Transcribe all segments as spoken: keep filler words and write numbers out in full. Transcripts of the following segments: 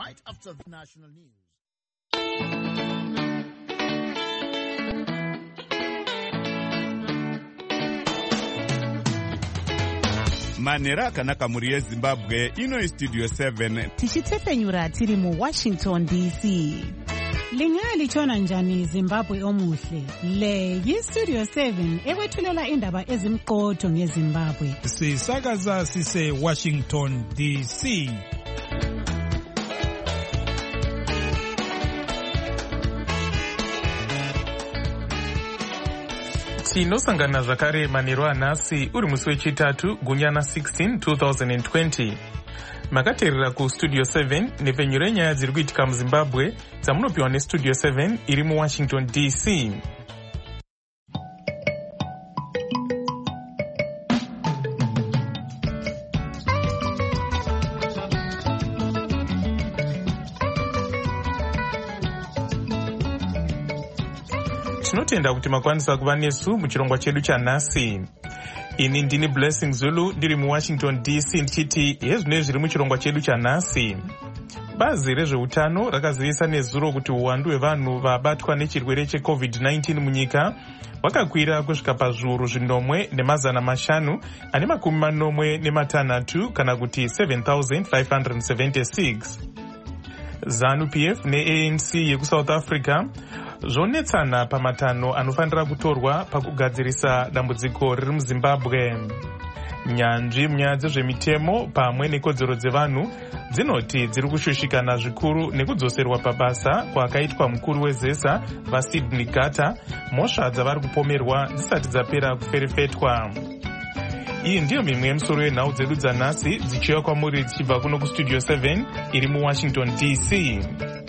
right after the national news. Manera akanaka muri yeZimbabwe ino studio seven tichitefenyura tiri mu Washington D C. Lingali chona njani Zimbabwe omuhle. Le yi Studio seven ekwethulela indaba ezimqotho ngeZimbabwe. Sisakaza sise Washington D C. Tinosangana zvakare manheru anhasi uri musi wechitatu gunyana sixteen twenty twenty. Makateerera ku Studio seven nepfenyuro yenyaya dziri kuitika muZimbabwe dzamunopiwa neStudio seven iri muWashington D C. Tinotenda kuti makwanisa kuva nesu muchirongwa chedu chanhasi. Ini ndini Blessing Zulu ndiri muWashington D C ndichiti hezvinoi zviri muchirongwa chedu chanhasi. Bazi rezveutano rakazivisa nezuro kuti uwandu hwevanhu vabatwa nechirwere cheCovid nineteen munyika wakakwira kusvika pazviuru zvinomwe nemazana mashanu ane makumi manomwe nematanhatu kana kuti seven thousand five hundred seventy-six. ZANU P F neA N C yekuSouth Africa zvonetsana pamatanho anofanira kutorwa pakugadzirisa dambudziko riri muZimbabwe. Nyanzvi munyaya dzezvemitemo pamwe nekodzero dzevanhu dzinoti dziri kushushikana zvikuru nekudzoserwa pabasa kwakaitwa mukuru wezesa vaSydney Gata, mhosva dzavari kupomerwa dzisati dzapera kuferefetwa. Iyi ndiyo mimwe yemisoro yenhau dzedu dzanhasi dzichiuya kwamuri dzichibva kuno kuStudio seven iri muWashington D C.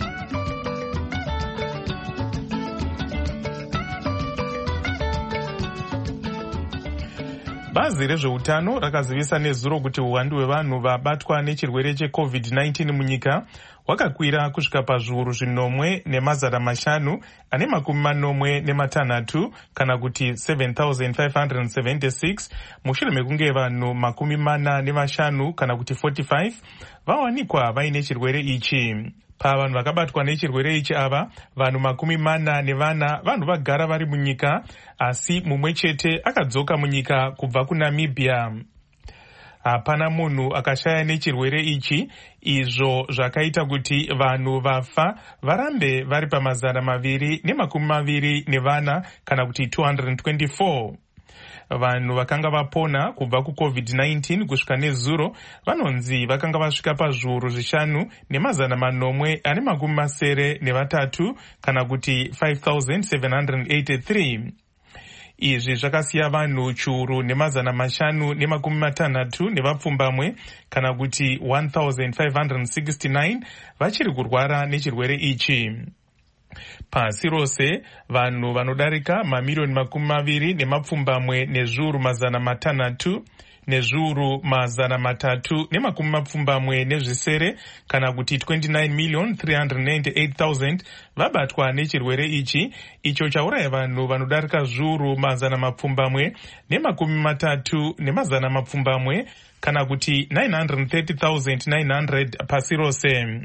Bazi rezveutano rakazivisa nezuro kuti uwandu hwevanhu vabatwa nechirwere cheCovid nineteen munyika wakakwira kusvika pazviuru zvinomwe nemazana mashanu ane makumi manomwe nematanhatu kana kuti seven thousand five hundred seventy-six mushure mekunge vanhu makumi mana nemashanu kana kuti forty-five vawanikwa vaine chirwere ichi. Pavanhu vakabatwa nechirwere ichi ava, vanhu makumi mana nevana vanhu vagara vari munyika, asi mumwe chete akadzoka munyika kubva kuNamibia. Hapana munhu akashaya nechirwere ichi, izvo zvakaita kuti vanhu vafa varambe vari pamazana maviri nemakumi maviri nevana kana kuti two hundred twenty-four. Vanhu vakanga vapona kubva kuCovid nineteen kusvika nezuro vanonzi vakanga vasvika pazviuru zvishanu nemazana manomwe ane makumi masere nevatatu kana kuti five thousand seven hundred eighty-three. Izvi zvakasiya vanhu chiuru nemazana mashanu nemakumi matanhatu nevapfumbamwe kana kuti one thousand five hundred sixty-nine vachiri kurwara nechirwere ichi. Pasi rose vanhu vanodarika mamiliyoni makumi maviri nemapfumbamwe nezviuru mazana matanhatu nezviuru mazana matatu nemakumi mapfumbamwe nezvisere kana kuti twenty-nine million three hundred ninety-eight thousand vabatwa nechirwere ichi, icho chauraya vanhu vanodarika zviuru mazana mapfumbamwe nemakumi matatu nemazana mapfumbamwe kana kuti nine hundred thirty thousand nine hundred pasi rose.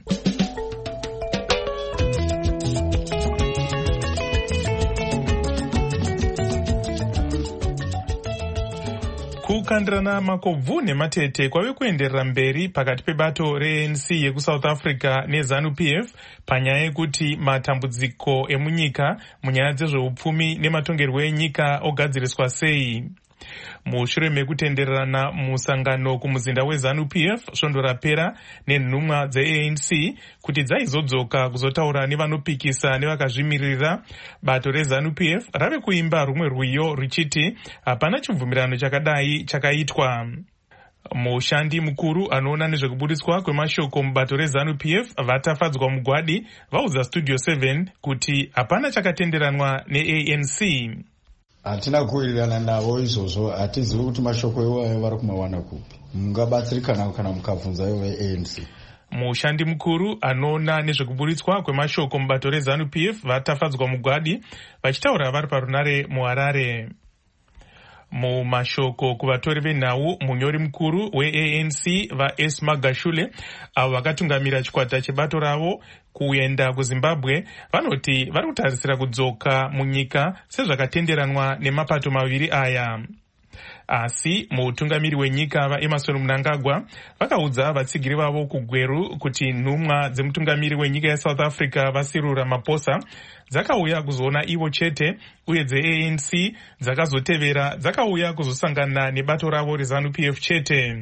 Kukandirana makobvu nematete kwave kuenderera mberi pakati pebato reA N C yekuSouth Africa neZANU P F panyaya yekuti matambudziko emunyika munyaya dzezveupfumi nematongerwo enyika ogadziriswa sei. Mushure mekutendererana musangano kumuzinda weZANU P F svondo rapera nenhumwa dzeA N C kuti dzaizodzoka kuzotaura nevanopikisa nevakazvimirira, bato reZANU P F rave kuimba rumwe rwiyo ruchiti hapana chibvumirano chakadai chakaitwa. Mushandi mukuru anoona nezvekubudiswa kwemashoko mubato reZANU P F vatafadzwa mugwadi vaudza Studio seven kuti hapana chakatenderanwa neA N C. Hatina kuwirirana navo izvozvo, hatizivi kuti mashoko iwayo vari kumawana kupi. Mungabatsirikana kana mukabvunza ivo veA N C. Mushandi mukuru anoona nezvekubudiswa kwemashoko mubato reZANU P F vatafadzwa mugwadi vachitaura vari parunare muHarare. Mumashoko kuvatori venhau, munyori mukuru we-A N C vaS Magashule avo vakatungamira chikwata chebato ravo kuenda kuZimbabwe vanoti vari kutarisira kudzoka munyika sezvakatenderanwa nemapato maviri aya. Asi mutungamiri wenyika vaEmerson Mnangagwa vakaudza vatsigiri vavo kugweru kuti nhumwa dzemutungamiri wenyika yeSouth Africa vaCyril Ramaphosa dzakauya kuzoona ivo chete, uye dze-A N C dzakazotevera dzakauya kuzosangana nebato ravo reZANU P F chete.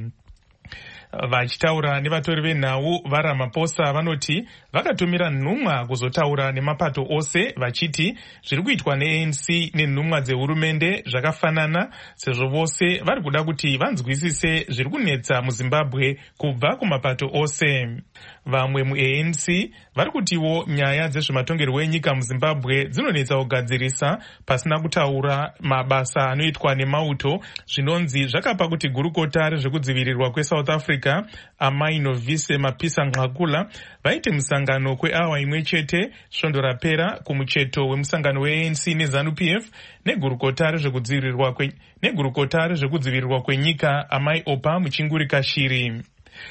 Vachitaura nevatori venhau vaRamaphosa vanoti vakatumira nhumwa kuzotaura nemapato ose vachiti zviri kuitwa ne-A N C nenhumwa dzehurumende zvakafanana, sezvo vose vari kuda kuti vanzwisise zviri kunetsa muZimbabwe kubva kumapato ose. Vamwe mu-A N C vari kutiwo nyaya dzezvematongerwo enyika muZimbabwe dzinonetsa kugadzirisa pasina kutaura mabasa anoitwa nemauto, zvinonzi zvakapa kuti gurukota rezvekudzivirirwa kweSouth Africa Amai Novise Mapisa Nqakula vaite musangano kweawa imwe chete svondo rapera kumucheto wemusangano we-A N C neZANU P F negurukota rezvekudzivirirwa kwe negurukota rezvekudzivirirwa kwenyika Amai Opa Muchinguri Kashiri.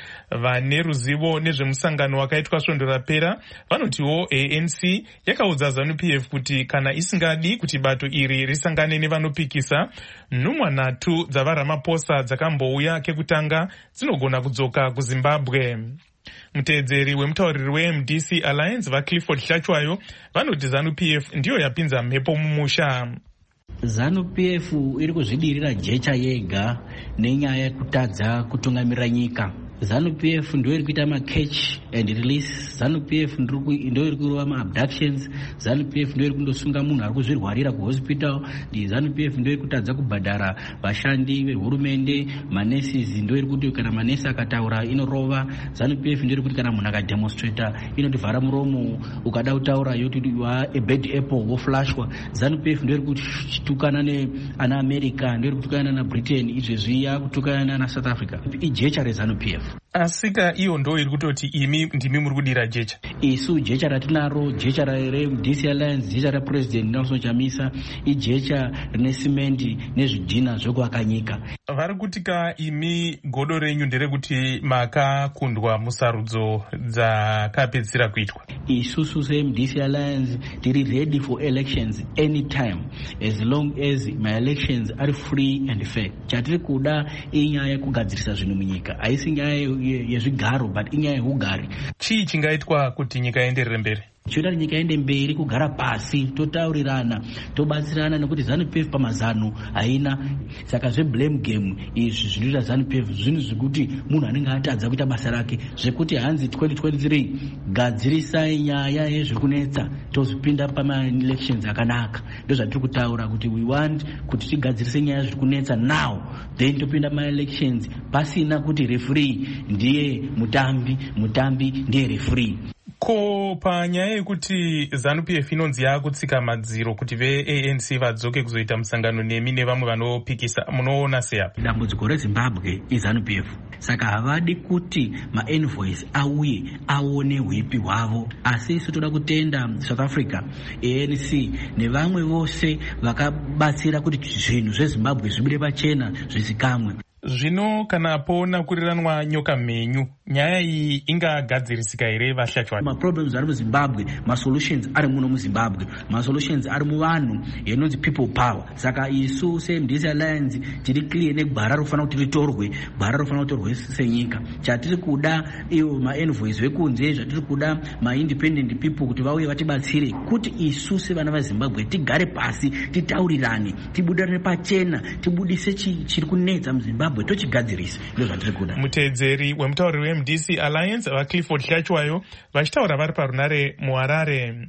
Vane ruzivo nezvemusangano wakaitwa svondo rapera vanotiwo A N C yakaudza ZANU P F kuti kana isingadi kuti bato iri risangane nevanopikisa, nhumwa nhatu dzavaRamaphosa dzakambouya kekutanga dzinogona kudzoka kuZimbabwe. Muteedzeri wemutauriri we-M D C Alliance vaClifford Hlachwayo vanoti ZANU P F ndiyo yapinza mhepo mumusha. ZANU P F iri kuzvidirira jecha yega nenyaya yekutadza kutungamirira nyika. ZANU P F ndio iri kuita ma-catch and release. ZANU P F ndio iri kurova ma-abductions. ZANU P F ndio iri kundosunga munhu ari kuzvirwarira kuhospital. ZANU P F ndio iri kutadza kubhadhara vashandi vehurumende, manurses ndio iri kuti kana manesi akataura inorova. ZANU P F ndio iri kuti kana munhu akademonstrata inotivhara muromo, ukada kutaura yoti wa a bad apple woflashwa. ZANU P F ndio iri kutukana neana America, ndio iri kutukana na Britain, izvezvi yakutukana na South Africa. Ijecha reZANU P F. Asika iyo ndo iri kutoti imi ndimi muri kudira jecha. Isu jecha ratinaro, jecha re-M D C Alliance, jecha raPresident Nelson Chamisa, ijecha rine simendi nezvidhina zvokuaka nyika. Vari kutika imi godo renyu nderekuti makakundwa musarudzo dzakapedzisira kuitwa. Isusu se-M D C Alliance tiri ready for elections anytime as long as my elections are free and fair. Chatiri kuda inyaya kugadzirisa zvinhu munyika. Aisi nyaya yezvigaro but inyaya yeugari. Chii chingaitwa kuti nyika ienderere mberi? Choda nyika iende mberi, kugara pasi totaurirana tobatsirana, nekuti ZANU P F pamazano haina. Saka zve blame game izvi zvinoita ZANU P F zvinhu zvekuti munhu anenge atadza kuita basa rake, zvekuti hanzi twenty twenty-three gadzirisai nyaya yezvekunetsa tozopinda pama-elections akanaka. Ndo zvatiri kutaura kuti we want kuti tigadzirise nyaya yezvekunetsa now, then topinda ma-elections pasina kuti referee ndiye mutambi, mutambi ndiye referee. Ko panyaya yekuti ZANU P F inonzi yakutsika madziro kuti ve-A N C vadzoke kuzoita musangano nemi nevamwe vanopikisa, munoona seapa? Dambudziko reZimbabwe iZANU P F. Saka havadi kuti ma-envoys auye aone hwipi hwavo. Asi isu toda kutenda South Africa, A N C nevamwe vose vakabatsira kuti zvinhu zveZimbabwe zvibude pachena zvisikamwe. Zvino kana pona kuriranwa nyoka mhenyu, nyaya iyi ingagadzirisika here vaHlachwayo? Ma-problems ari muZimbabwe, ma-solutions ari muno muZimbabwe, ma-solutions ari muvanhu yenonzi people power. Saka isu se-M D C Alliance tiri clear negwara rofana kuti ritorwe, gwara rofana kutorwe senyika. Chatiri kuda iwo ma-envoys vekunze, zvatiri kuda ma-independent people kuti vauye vatibatsire kuti isu sevana vaZimbabwe tigare pasi, titaurirane, tibudirane pachena, tibudise chiri kunetsa muZimbabwe. Muteedzeri wemutauriri we-M D C Alliance vaClifford Hlachwayo vachitaura vari parunare muHarare.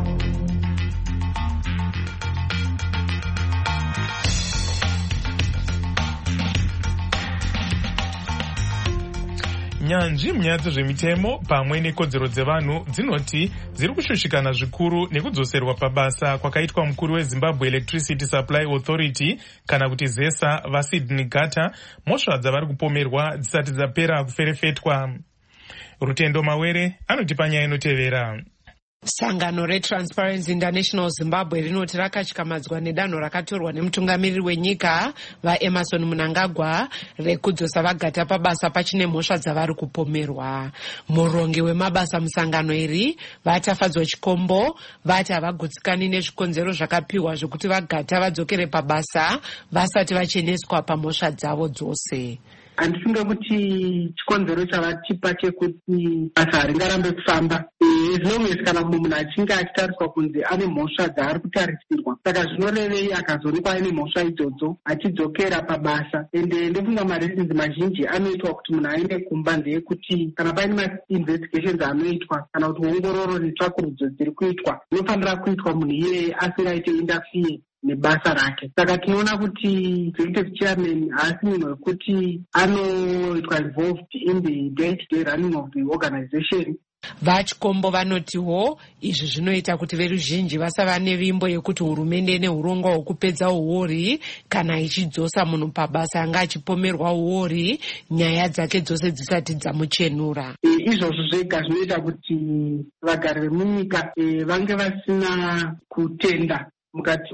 Nyanzvi munyaya dzezvemitemo pamwe nekodzero dzevanhu dzinoti dziri kushushikana zvikuru nekudzoserwa pabasa kwakaitwa mukuru weZimbabwe Electricity Supply Authority kana kuti ZESA vaSydney Gata, mhosva dzavari kupomerwa dzisati dzapera kuferefetwa. Rutendo Mawere anoti panyaya inotevera. Sangano reTransparency International Zimbabwe rinoti rakatyamadzwa nedanho rakatorwa nemutungamiriri wenyika vaEmerson Mnangagwa rekudzosa vagata pabasa pachine mhosva dzavari kupomerwa. Murongi wemabasa musangano iri vatafadzwa chikombo vati havagutsikani nezvikonzero zvakapiwa zvekuti vagata vadzokere pabasa vasati vacheneswa pamhosva dzavo dzose. Handifunga kuti chikonzero chavatipa chekuti basa haringarambe kufamba as long as kana munhu achinge achitariswa kunzi ane mhosva dzaari kutarisirwa. Saka zvinorevei akazoonekwa ane mhosva idzodzo achidzokera pabasa. Ende ndofunga mareasons mazhinji anoitwa kuti munhu aende kumba ndeyekuti kana paine ma-investigations anoitwa kana kuti ongororo netsvakurudzo dziri kuitwa inofanira kuitwa munhu iyeye asingaite interfere nebasa rake. Saka tinoona kuti executive chairman haasi munhu wekuti anoitwa involved in the day-to-day running of the organization. Vachikombo vanotiwo izvi zvinoita kuti veruzhinji vasava nevimbo yekuti hurumende ine urongwa hwekupedza uori kana ichidzosa munhu pabasa anga achipomerwa uori nyaya dzake dzose dzisati dzamuchenura. Izvozvo zvega zvinoita kuti vagari vemunyika vange vasina kutenda mukati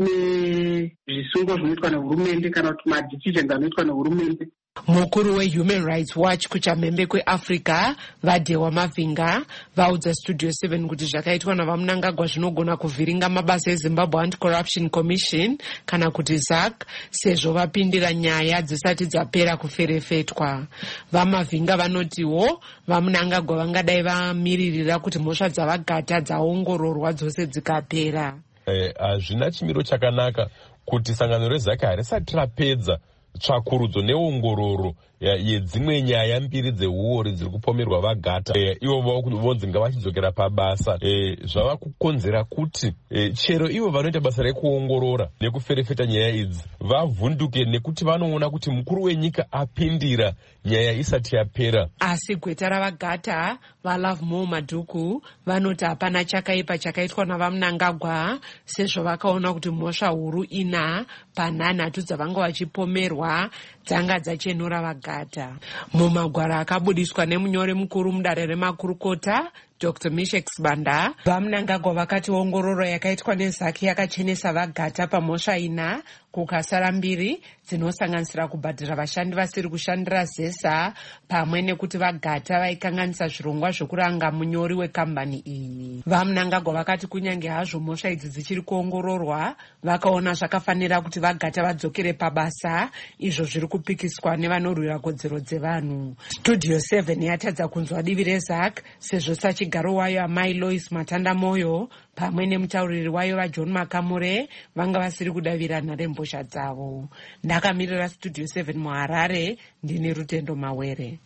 mezvisungo zvinoitwa nehurumende kana kuti madecisions anoitwa nehurumende. Mukuru weHuman Rights Watch kuchamhembe kweAfrica vaDhewa Mavhinga vaudza Studio seven kuti zvakaitwa navaMnangagwa zvinogona kuvhiringa mabasa eZimbabwe Anti-Corruption Commission kana kuti Z A C sezvo vapindira nyaya dzisati dzapera kuferefetwa. VaMavhinga vanotiwo vaMnangagwa vangadai vamiririra kuti mhosva dzavagata dzaongororwa dzose dzikapera. Hazvina chimiro chakanaka kuti sangano reZ A C harisati rapedza tsvakurudzo neongororo yedzimwe nyaya mbiri dzeuori dziri kupomerwa vagata ivo vonzi ngavachidzokera pabasa. Zvava kukonzera kuti chero ivo vanoita basa rekuongorora nekuferefeta nyaya idzi vavhunduke nekuti vanoona kuti mukuru wenyika apindira nyaya isati yapera. Asi gweta ravagata vaLove More Madhuku vanoti hapana chakaipa chakaitwa navaMnangagwa sezvo vakaona kuti mhosva huru ina panhanhatu dzavanga vachipomerwa dzanga dzachenura vagata. Mumagwara akabudiswa nemunyori mukuru mudare remakurukota Doctor Mishek Sibanda, vaMnangagwa vakati ongororo yakaitwa neZ A C yakachenesa vagata pamhosva ina kukasara mbiri dzinosanganisira kubhadhira vashandi vasiri kushandira zesa pamwe nekuti vagata vaikanganisa zvirongwa zvokuranga munyori wekambani iyi. VaMnangagwa vakati kunyange hazvo mhosva idzi dzichiri kuongororwa vakaona zvakafanira kuti vagata vadzokere pabasa, izvo zviri kupikiswa nevanorwira kodzero dzevanhu. Studio seven yatadza kunzwa divi reZ A C sezvo sachigaro wayo amai Lois Matanda Moyo pamwe nemutauriri wayo vaJohn Makamure vanga vasiri kudavirana rembozha dzavo. Ndakamirira Studio seven muHarare ndine Rutendo Mawere.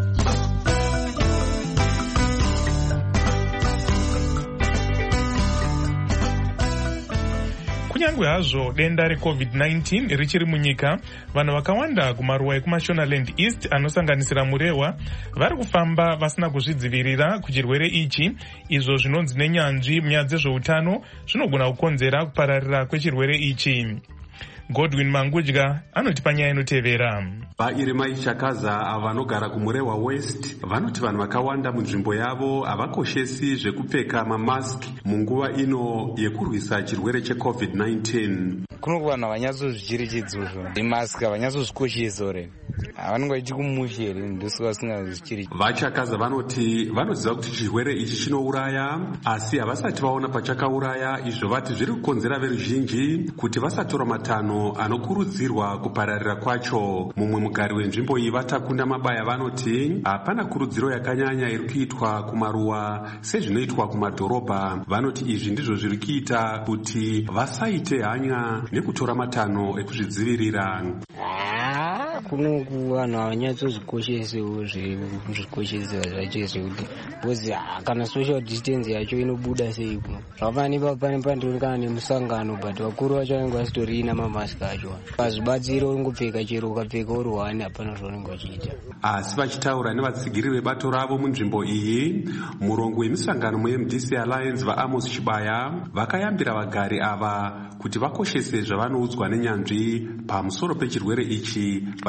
Kunyange hazvo denda reCovid nineteen richiri munyika, vanhu vakawanda kumaruwa ekuMashonaland East anosanganisira Murewa vari kufamba vasina kuzvidzivirira kuchirwere ichi, izvo zvinonzi nenyanzvi munyaya dzezveutano zvinogona kukonzera kupararira kwechirwere ichi. Godwin Mangudya anotipa nyaya inotevera. VaIremai Chakaza vanogara kuMurewa West vanoti vanhu vakawanda munzvimbo yavo havakoshesi zvekupfeka mamask munguva ino yekurwisa chirwere cheCovid nineteen. Kuno vanhu havanyatsozvicherechedzozvo imask havanyatsozvikoshesore havanongoiti kumushere ndosi vasingazvicherechedzi. VaChakaza vanoti vanoziva kuti chirwere ichi chinouraya asi havasati vaona pachakauraya, izvo vati zviri kukonzera veruzhinji kuti vasatora matanho anokurudzirwa kupararira kwacho. Mumwe mugari wenzvimbo iyi Vatakunda Mabaya vanoti hapana kurudziro yakanyanya iri kuitwa kumaruwa sezvinoitwa kumadhorobha. Vanoti izvi ndizvo zviri kuita kuti vasaite hanya nekutora matanho ekuzvidzivirira. Kuno vanhu havanyatsozvikoshesewo zvezvikosheswa zvacho zvekuti kozi kana social distance yacho inobuda sei kuno zvakafanira pane pandori kana nemusangano but vakuru vacho vanenge vasitorina mamask acho pazvibatsiro ungopfeka chero ukapfeka uri hwani hapana zvaunenge vachiita. Asi vachitaura nevatsigiri vebato ravo munzvimbo iyi, murongo wemisangano muM D C Alliance vaAmos Chibaya vakayambira vagari ava kuti vakoshese zvavanoudzwa nenyanzvi pamusoro pechirwere ichi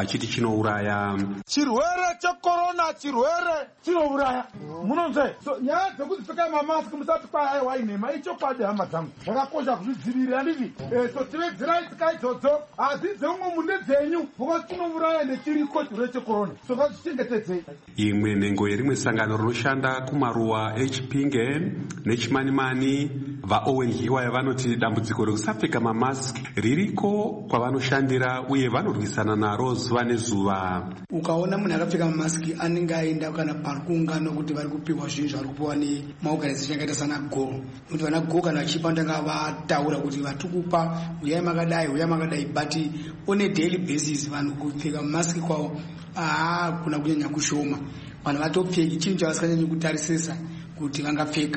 vachiti chinouraya. Chirwere chekorona chirwere chinouraya. Munonzwe? So nyaya dzekuzipfeka mamaski musati kwai wainema ichokwadi hama dzangu. Zvakakosha kuzvidzivirira ndizvi. Eh so tivedzirai tsika idzodzo adzidzi dzemwe munde dzenyu because chinouraya nechiriko chirwere chekorona. So ngazvichengetedzei. Imwe nhengo yerimwe sangano rinoshanda kumaruwa echipinge nechimanimani vaOwen Hiwaya vanoti dambudziko rekusapfeka mamask ririko kwavanoshandira uye vanorwisana naro zuva nezuva. Ukaona munhu akapfeka mamaski anenge aenda kana parikungano kuti vari kupiwa zvinhu zvari kupiwa nemaorganization akaita sana go kuti vana go kana vachipa ndanga vataura kuti vatukupa uyai makadai uyai makadai but on a daily basis vanhu kupfeka mamaski kwavo aa kuna kunyanya kushoma. Vanhu vatopfeki chinhu chavasinganyanyi kutarisisa kuti vangapfeka.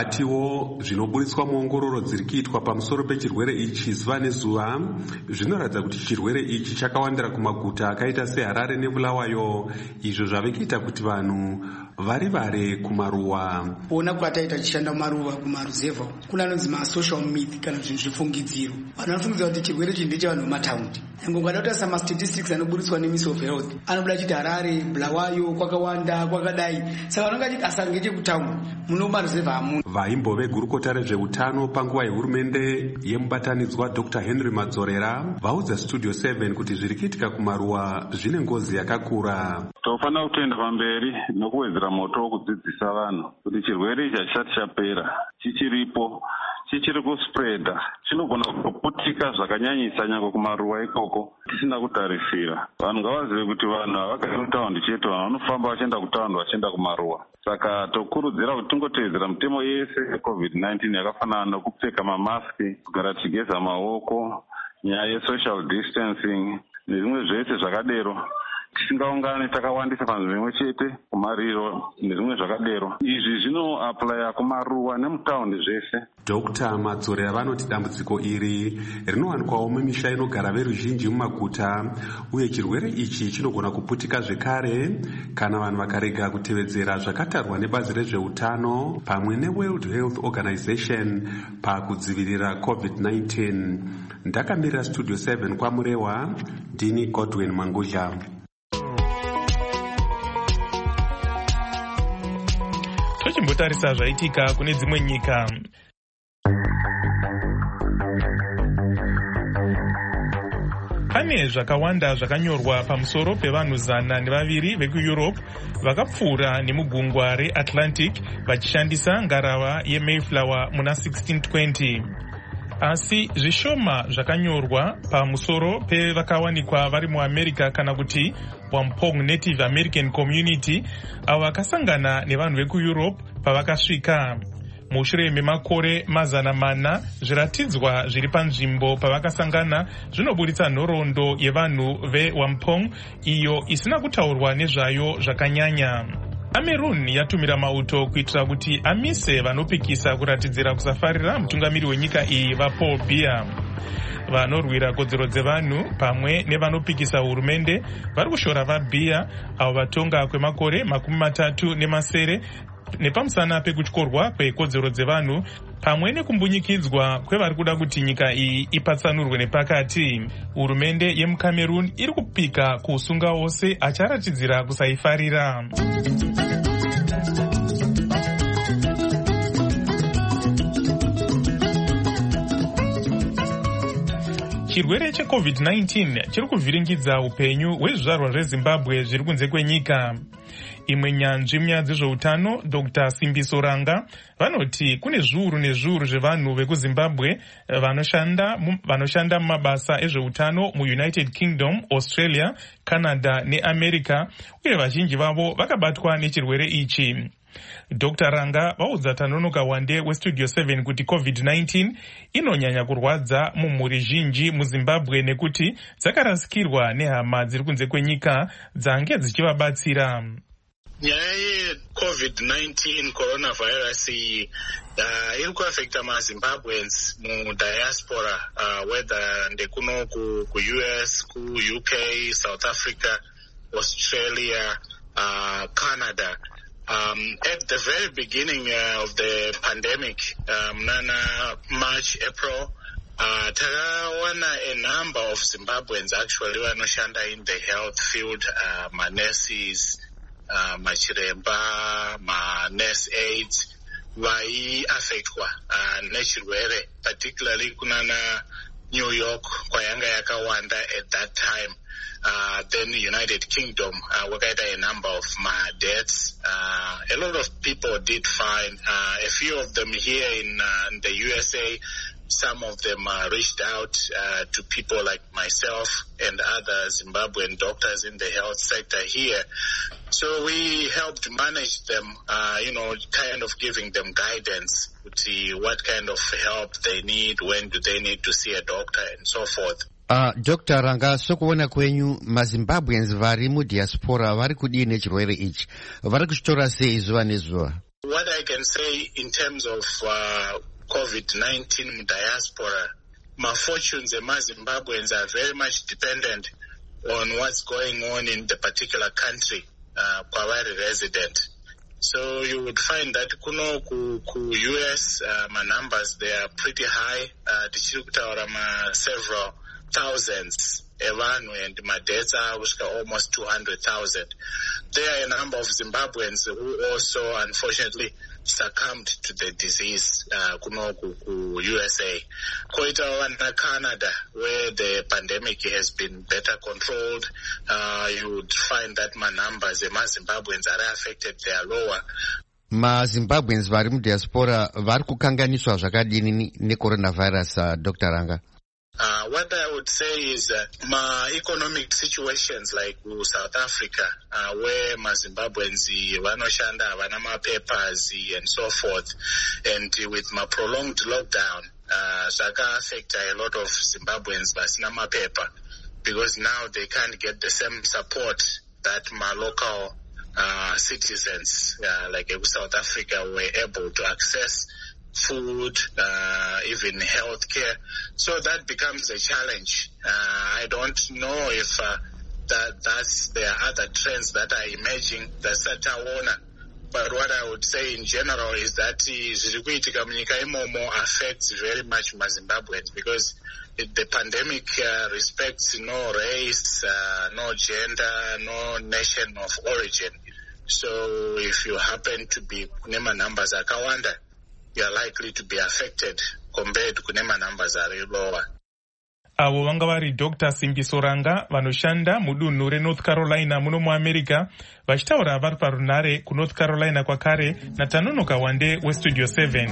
Vatiwo zvinoburitswa muongororo dziri kuitwa pamusoro pechirwere ichi zuva nezuva zvinoratidza kuti chirwere ichi chakawandira kumaguta akaita seHarare neBulawayo, izvo zvave kuita kuti vanhu vari vare kumaruwa. Kuona kwataita chishanda kumaruwa kumaruzevha kuna anonzi masocial myth kana zvinhu zvifungidziro. Vanhu vanofungidzira kuti chirwere ichi ndechevanhu vemataundi. Nyangwe ukada sama statistics anoburitswa neMinis of Health anobuda chiti Harare, Bulawayo kwakawanda kwakadai. Saka vanenge vachiti asange chekutaundi muno maruzevha hamu. Vaimbove gurukota rezveutano panguva yehurumende yemubatanidzwa Doctor Henry Madzorera vaudza Studio seven kuti zviri kuitika kumaruwa zvine ngozi yakakura. Tofanira kutoenda pamberi nokuwedzera moto wokudzidzisa vanhu kuti chirwere ichi hachisati chapera, chichiripo, chichiri kuspreda, chinogona kuputika zvakanyanyisa nyangwe kumaruwa ikoko tisina kutarisira. Vanhu ngavazive kuti vanhu havagari mutaundi chete, vanhu vanofamba vachienda kutaundi vachienda kumaruwa. Saka tokurudzira kuti tingoteedzera mitemo yese yecovid nineteen yakafanana nokupfeka mamaski, kugara tichigeza maoko, nyaya yesocial distancing nezvimwe zvese zvakadero. Tisingaungane takawandisa panzvimbo imwe chete kumariro nezvimwe zvakadero. Izvi zvinoaplaya kumaruwa nemutaundi zvese. Doctor Madzorera vanoti dambudziko iri rinowanikwawo mumisha inogara veruzhinji mumaguta uye chirwere ichi chinogona kuputika zvekare kana vanhu vakarega kutevedzera zvakatarwa nebazi rezveutano pamwe neWorld Health Organization pakudzivirira covid nineteen. Ndakamirira Studio seven kwamurewa, ndini Godwin Mangudya. Tochimbotarisa zvaitika kune dzimwe nyika. Pane zvakawanda zvakanyorwa pamusoro pevanhu zana nevaviri vekuEurope vakapfuura nemugungwa reAtlantic vachishandisa ngarava yeMayflower muna sixteen twenty. Asi zvishoma zvakanyorwa pamusoro pevakawanikwa vari muAmerica kana kuti Wampong Native American Community avo vakasangana nevanhu vekuEurope pavakasvika. Mushure memakore mazana mana zviratidzwa zviri panzvimbo pavakasangana zvinoburitsa nhoroondo yevanhu veWampong iyo isina kutaurwa nezvayo zvakanyanya. Cameroon yatumira mauto kuitira kuti amise vanopikisa kuratidzira kusafarira mutungamiri wenyika iyi vaPaul Biya. Vanorwira kodzero dzevanhu pamwe nevanopikisa hurumende vari kushora vaBiya avo vatonga kwemakore makumi matatu nemasere nepamusana pekutyorwa kwekodzero dzevanhu pamwe nekumbunyikidzwa kwevari kuda kuti nyika iyi ipatsanurwe nepakati. Hurumende yemuCameroon iri kupika kuusunga wose acharatidzira kusaifarira. Chirwere checovid nineteen chiri kuvhiringidza upenyu hwezvizvarwa zveZimbabwe zviri kunze kwenyika. Imwe nyanzvi munyaya dzezveutano Doctor Simbiso Ranga vanoti kune zviuru nezviuru zvevanhu vekuZimbabwe vanoshanda vanoshanda mumabasa ezveutano muUnited Kingdom, Australia, Canada neAmerica uye vazhinji vavo vakabatwa nechirwere ichi. Doctor Ranga vaudza Tanonoka Wande weStudio seven kuti covid nineteen inonyanya kurwadza mumhuri zhinji muZimbabwe nekuti dzakarasikirwa nehama dziri kunze kwenyika dzange dzichivabatsira. Nyaya yecovid nineteen coronavirus iyi uh, iri kuafekta maZimbabweans mudiaspora uh, whether ndekuno ku-U S, ku-U K, South Africa, Australia, uh, Canada. Um, at the very beginning uh, of the pandemic, um, Nana, March, April, Uh, takawana a number of Zimbabweans actually vanoshanda in the health field, uh, manurses, uh, machiremba, manurse aides, vai-affectwa uh, nechirwere, particularly kunana New York kwayanga yakawanda at that time. Uh, then the United Kingdom, uh, we got a number of my deaths. Uh, a lot of people did fine. Uh, a few of them here in, uh, in the U S A, some of them uh, reached out uh, to people like myself and other Zimbabwean doctors in the health sector here. So we helped manage them, uh, you know, kind of giving them guidance to see what kind of help they need, when do they need to see a doctor, and so forth. Uh, Doctor Ranga, sokuona kwenyu maZimbabweans vari mu diaspora vari kudii nechirwere ichi, vari kuchitora sei zuva nezuva? What I can say in terms of uh, COVID nineteen mu diaspora, my fortunes and my Zimbabweans are very much dependent on what's going on in the particular country, uh, kwavari resident. So you would find that kuno ku, ku U S, uh, my numbers, they are pretty high. Uh, tichiri kutaura ma several thousands evanhu, and my deaths are almost two hundred thousand. There are a number of Zimbabweans who also unfortunately succumbed to the disease uh, kuno ku U S A. Koita wana Canada, where the pandemic has been better controlled, uh, you would find that my numbers, the Zimbabweans are affected, they are lower. MaZimbabweans vari mu diaspora vari kukanganiswa zvakadini necoronavirus, uh, Doctor Ranga? Uh, what I would say is that uh, my economic situations like uh, South Africa, uh, where my Zimbabweans, vanoshanda, vana papers and so forth, and uh, with my prolonged lockdown, uh, zvaka affect a lot of Zimbabweans vasina mapepa, because now they can't get the same support that my local uh, citizens, uh, like uh, South Africa, were able to access. Food, uh, even healthcare. So that becomes a challenge. Uh, I don't know if uh, that that's there are other trends that are emerging. That's Satawana. But what I would say in general is that Zirikuitika Munyika Imomo affects very much Zimbabweans, because it, the pandemic uh, respects no race, uh, no gender, no nation of origin. So if you happen to be Kunema numbers akawanda, you are likely to be affected compared to kunema numbers are lower. Avo vanga vari Doctor Simbiso Ranga vanoshanda mudunhu reNorth Carolina muno muAmerica, vachitaura vari parunare kuNorth Carolina kwakare naTanonoka Wande weStudio seven.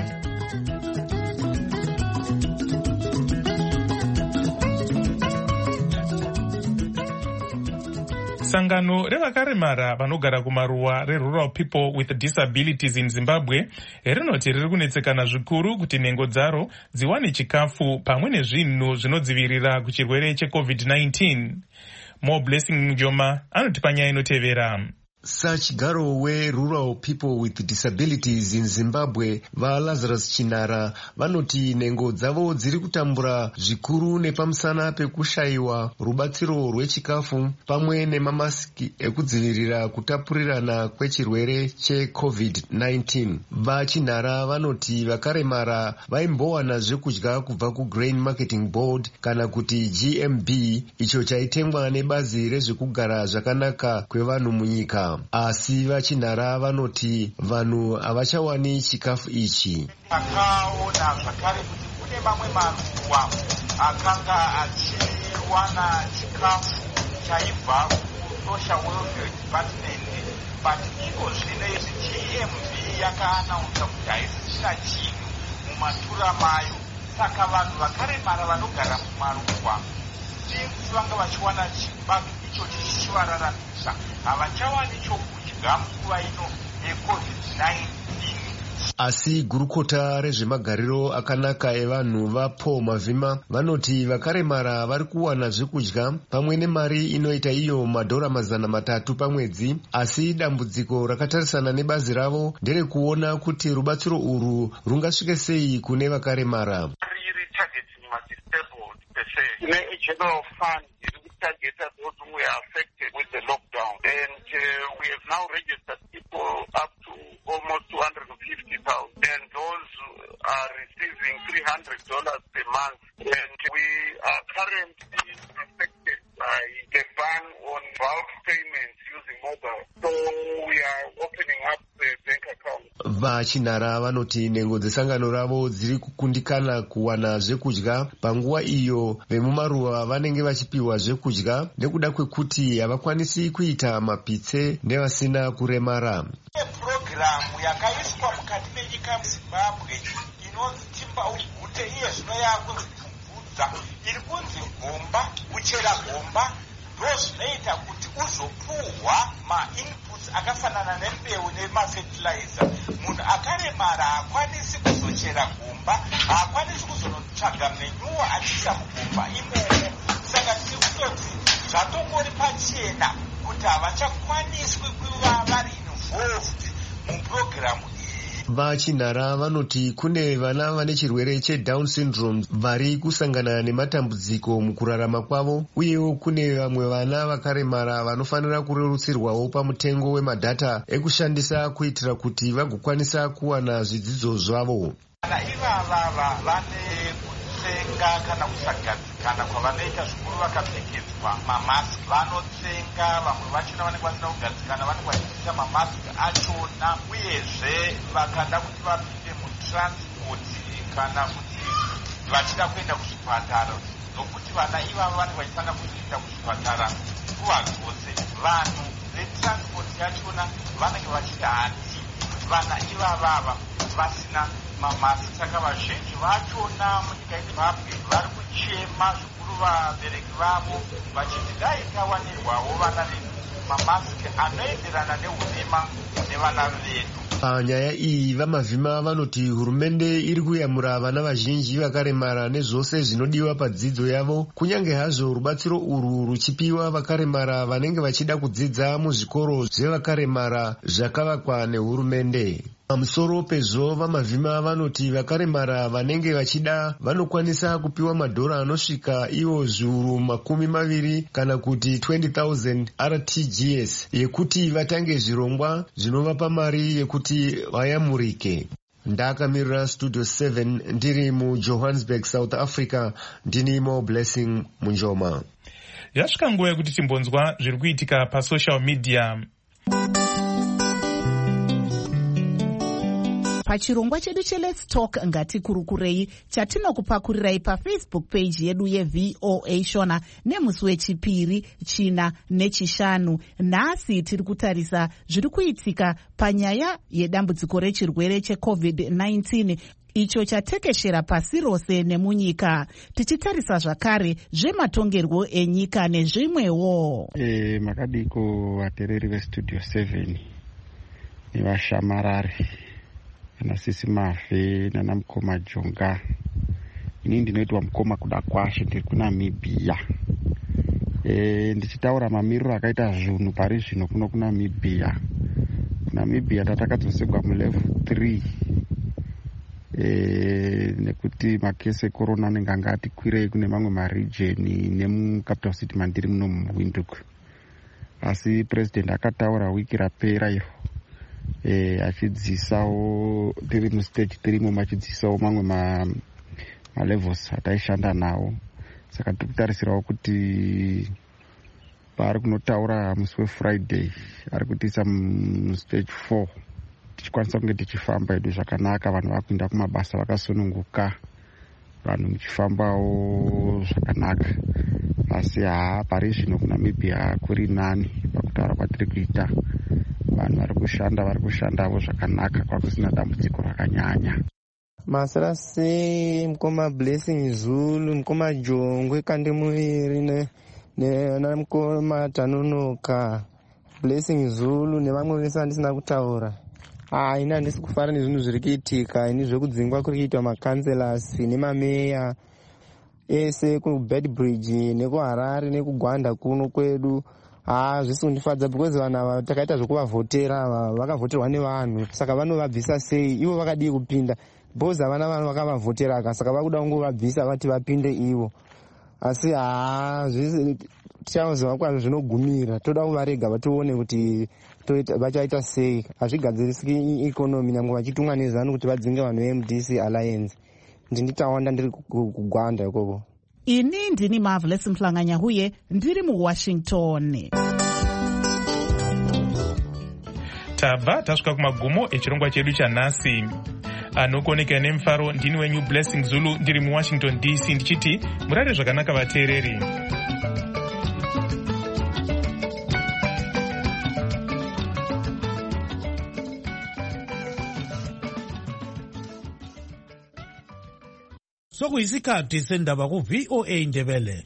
Sangano revakaremara vanogara kumaruwa reRural People with Disabilities in Zimbabwe rinoti riri kunetsekana zvikuru kuti nhengo dzaro dziwane chikafu pamwe nezvinhu zvinodzivirira kuchirwere cheCovid nineteen. More Blessing Njoma anoti panyaya inotevera. Sachigaro weRural People with Disabilities in Zimbabwe vaLazarus Chinara vanoti nhengo dzavo dziri kutambura zvikuru nepamusana pekushayiwa rubatsiro rwechikafu pamwe nemamasiki ekudzivirira kutapurirana kwechirwere cheCovid nineteen. VaChinara vanoti vakaremara vaimbowana zvekudya kubva kuGrain Marketing Board kana kuti G M B, icho chaitengwa nebazi rezvekugara zvakanaka kwevanhu munyika. Asi VaChinara vanoti vanhu havachawani chikafu ichi. Takaona zvakare kuti kune mamwe maruwa akanga achiwana chikafu chaibva kuSocial Welfare Department, but iko zvino izvi G M B yakaanaunza kuti haisisina chinhu mumatura mayo. Saka vanhu vakaremara vanogara mumaruwa ndinzi vanga vachiwana chibage icho chichivararamisa, havachawani chokudya munguva ino yeCovid nineteen. Asi gurukota rezvemagariro akanaka evanhu vaPaul Mavhima vanoti vakaremara vari kuwana zvekudya pamwe nemari inoita iyo madhora mazana matatu pamwedzi, asi dambudziko rakatarisana nebazi ravo nderekuona kuti rubatsiro urwu rungasvike sei kune vakaremara. General fund targeted those who were affected with the lockdown, and uh, we have now registered people up to almost two hundred fifty thousand, and those are receiving three hundred dollars per month. Uh, vachinhara vanoti nhengo dzesangano ravo dziri kukundikana kuwana zvekudya panguva iyo vemumaruva vanenge vachipiwa zvekudya nekuda kwekuti havakwanisi kuita mapitse nevasina kuremara. Purogiramu yakaiswa mukati menyika yeZimbabwe inonzi timba ugute iye zvino yakunzi pfumvudza iri kunzi gomba kuchera gomba ndo zvinoita kuti uzopuhwa mainputs akafanana nembeu nemafertilizer. Munhu akaremara haakwanisi kuzochera gomba, haakwanisi kuzonotsvaga menyuwa achiisa mugomba imomo. Saka tiri kutoti zvatongori pachena kuti havachakwaniswi kuva vari involved mupurogiramu iyi. Vachinhara vanoti kune vana vane chirwere cheDown syndrome vari kusangana nematambudziko mukurarama kwavo, uyewo kune vamwe vana vakaremara vanofanira kurerutsirwawo pamutengo wemadhata ekushandisa kuitira kuti vagokwanisa kuwana zvidzidzo zvavo. Kana ivava vane kutsenga kana kusagadzikana kwavanoita zvikuru vakapfekedzwa mamasiki vanotsenga, vamwe vachona vanekwanisa kugadzikana vanenge vachiisa mamasiki achona, uyezve vakada kuti vapinde mutranspoti kana kuti vachida kuenda kuzvipatara, nokuti vana ivava vanenge vachifanira kuzoenda kuzvipatara nguva dzose. Vanhu vetranspoti yachona vanenge vachida hati vana ivavava vasina mamasiki. Saka vazhinji vachona munyika yeZimbabwe vari kuchema zvikuru vabereki vavo vachiti dai tawanirwawo vana vedu mamasiki anoenderana neurema nevana vedu. Panyaya iyi vamavhima vanoti hurumende iri kuyamura vana vazhinji vakaremara nezvose zvinodiwa padzidzo yavo, kunyange hazvo rubatsiro urwu ruchipiwa vakaremara vanenge vachida kudzidza muzvikoro zvevakaremara zvakavakwa nehurumende. Pamusoro pezvo vamavhima vanoti vakaremara vanenge vachida vanokwanisa kupiwa madhora anosvika iwo zviuru makumi maviri kana kuti twenty thousand R T G S yekuti vatange zvirongwa zvinovapa mari yekuti vayamurike. Ndakamirira Studio seven ndiri muJohannesburg, South Africa. Ndinimo Blessing Munjoma. Yasvika nguva yekuti timbonzwa zviri kuitika pasocial media. Pachirongwa chedu cheLet's Talk ngatikurukurei chatinokupakurirai pafacebook page yedu yeV O A Shona nemusi wechipiri, china nechishanu. Nhasi tiri kutarisa zviri kuitika panyaya yedambudziko rechirwere checovid nineteen icho chatekeshera pasi rose nemunyika, tichitarisa zvakare zvematongerwo enyika nezvimwewo. E, makadiko vatereri veStudio seven nevashamarari ana Sisi Mafe nana Mukoma Jonga. Ini ndinoitwa Mukoma kuda kwashe, ndiri kuNamibia. E, ndichitaura mamiriro akaita zvinhu pari zvino kuno kuNamibia. kuNamibia tatakadzosegwa mulevel three. E, nekuti makese corona anenge anga atikwirei kune mamwe marijeni nemucapital city mandiri muno muWindhoek. Asi president akataura wiki rapera iyo e, achidzisawo tiri mustage tiri mo machidzisawo mamwe ma malevels ataishanda nawo. Saka tiri kutarisirawo kuti paari kunotaura musi weFriday ari kutiisa mustage four tichikwanisa kunge tichifamba edu zvakanaka, vanhu vakuenda kumabasa vakasununguka, vanhu muchifambawo zvakanaka. Asi haa, pari zvino kuNamibia kuri nani pakutaura kwatiri kuita. Vanhu vari kushanda vari kushandawo zvakanaka, kwakusina dambudziko rakanyanya. Masara sei Mukoma Blessing Zulu, Mukoma Jongwe kandi muviri ne ne Mukoma Tanunuka Blessing Zulu nevamwe vese vandisina kutaura. Ah, ina ndisi kufara nezvinhu zviri kuitika, ini zvekudzingwa kuri kuitwa makanselas nemameya ese kuBedbridge nekuHarare nekugwanda kuno kwedu. Ah, zvisi kundifadza because vanhu ava takaita zvokuvavhotera, vakavhoterwa nevanhu, saka vanovabvisa sei? Ivo vakadii kupinda? Because havana vanhu vakavavhotera, saka vakuda kungovabvisa vati vapinde ivo. Asi haa, zvisi tichazova kwazvo zvinogumira, toda kuvarega vatione kuti vachaita sei. Hazvigadzirisiki ikonomi nyangwe vachitumwa nezano kuti vadzinge vanhu veM D C Alliance. Ndinitawanda ndiri kugwanda ikoko. Ini ndini Marvelous Mhlanganya huye ndiri muWashington. tabva tasvika kumagumo echirongwa chedu chanhasi. Anokuoneka nemufaro ndini wenyu Blessing Zulu ndiri muWashington D C ndichiti murare zvakanaka vateereri. Sokuyisikhathi sendaba ku V O A Ndebele.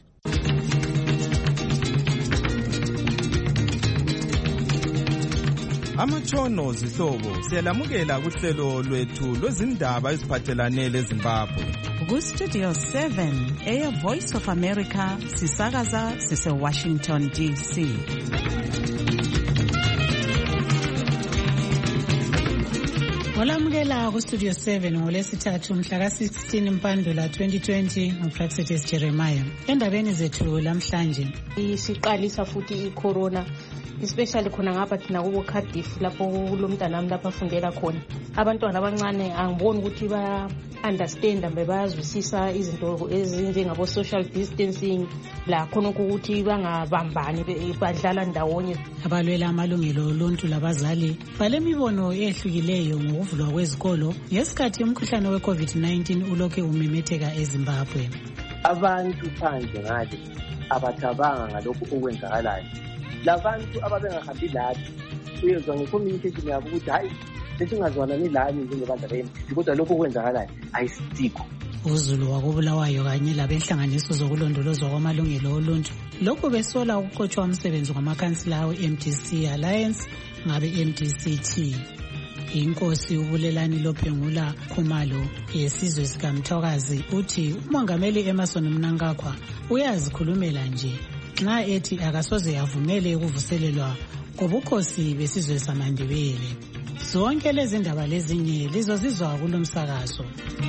Amatshono zihlobo siyalamukela kuhlelo lwethu lwezindaba eziphathelane leZimbabwe. Ku Studio seven eya Voice of America sisakaza sise Washington D C. Olamukela ku Studio seven ngolesithathu mhla ka sixteen Mpandula twenty twenty nguPraxetis Jeremiah. Endabeni zethu lamhlanje isiqalisa futhi icorona especially khona ngapha thina kubo Cardiff lapho kulomntanami lapha afundela khona. Abantwana abancane angiboni ukuthi ba understand mbe bayazwisisa izinto ezinjengabo social distancing la khona ukuthi bangabambani badlala ndawonye. Abalwela amalungelo oluntu labazali balemibono ehlukileyo ngokuvulwa kwezikolo ngesikhathi umkhuhlane we COVID nineteen ulokhe umemetheka eZimbabwe. Abantu phandle ngale abathaba ngalokho okwenzakalayo. Labantu ababengahambi lathi uyezwa ngecommunication yabo ukuthi hayi sesingazwanani lani njengebantu bempi kodwa lokho okwenzakalayo ayisikho. uZulu wakubulawayo kanye labenhlanganiso zokulondolozwa kwamalungelo oluntu lokho besola ukuqotshwa umsebenzi kwamakhansila we-M D C Alliance ngabe-M D C T. Inkosi ubulelani lophengula Khumalo yesizwe sikamthokazi uthi umongameli Emmerson Mnangagwa uyazikhulumela nje nxa ethi akasoze yavumele ukuvuselelwa kobukhosi besizwe samandebele. Zonke lezi ndaba lezinye lizozizwa kulomsakazo.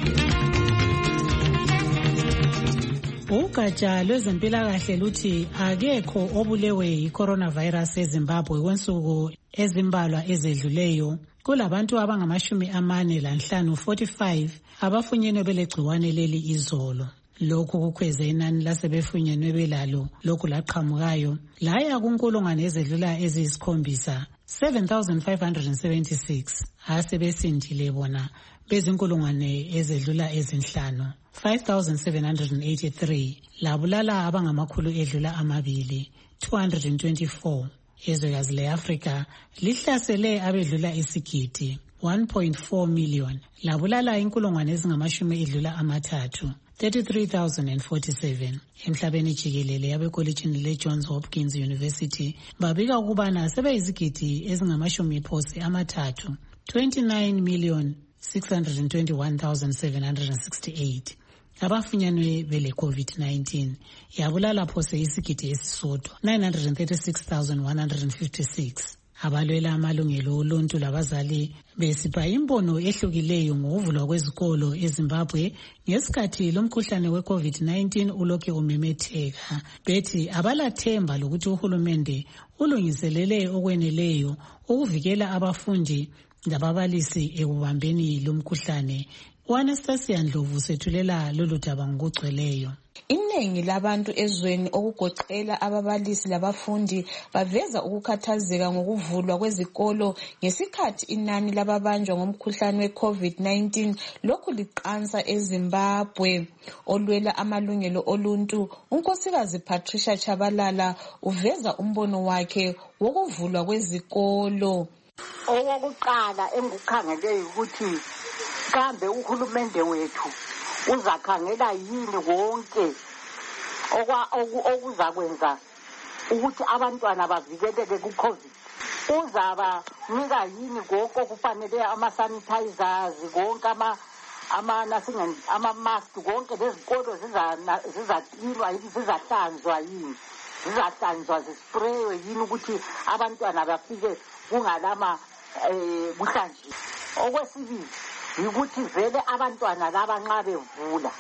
Ugatsha lwezempilakahle luthi akekho obulewe yi-coronavirus eZimbabwe kwensuku ezimbalwa ezedluleyo. Kulabantu abangamashumi amane lanhlanu forty-five abafunyenwe belegciwane leli izolo. Lokhu kukhweze inani lasebefunyenwe belalo lokhu laqhamukayo laya kunkulungwane ezedlula eziyisikhombisa seven thousand five hundred seventy-six asebesindile bona bezinkulungwane ezedlula ezinhlanu five thousand seven hundred eighty-three labulala abangamakhulu edlula amabili two hundred twenty-four. Ezwekazi le-Afrika lihlasele abedlula isigidi one point four million labulala inkulungwane ezingamashumi edlula amathathu thirty-three thousand forty-seven. Emhlabeni jikelele yabekolitshini le-Johns Hopkins University babika ukubana sebeyizigidi ezingamashumi phose amathathu twenty-nine million six hundred twenty-one thousand seven hundred sixty-eight abafunyanwe bele COVID nineteen yabulala phose isigidi esisodwa nine hundred thirty-six thousand one hundred fifty-six. Abalwela amalungelo oluntu labazali besipha imbono ehlukileyo ngokuvulwa kwezikolo eZimbabwe ngesikhathi lomkhuhlane we-COVID nineteen ulokhe umemetheka. Bethi abalathemba lokuthi uhulumende ulungiselele okweneleyo ukuvikela abafundi lababalisi ekubambeni lomkhuhlane. U-Anastasia Ndlovu sethulela lolu daba ngokugcweleyo. Iningi labantu ezweni okugoqela ababalisi labafundi baveza ukukhathazeka ngokuvulwa kwezikolo ngesikhathi inani lababanjwa ngomkhuhlane we-COVID nineteen lokhu liqansa eZimbabwe. Olwela amalungelo oluntu unkosikazi Patricia Chabalala uveza umbono wakhe wokuvulwa kwezikolo. Okokuqala engikukhangeleyo ukuthi kambe uhulumende wethu uzakhangela yini wonke okuzakwenza ukuthi abantwana bavikeleke ku-COVID. Uzabanika yini konke okufanele ama-sanitizers, konke ama-mask, konke lezikolo zizaklilwa yini, zizahlanzwa yini, zizahlanzwa zispraywe yini ukuthi abantwana bafike kungalama um kuhlanjiswa. Okwesibili yikuthi vele abantwana laba nxa bevula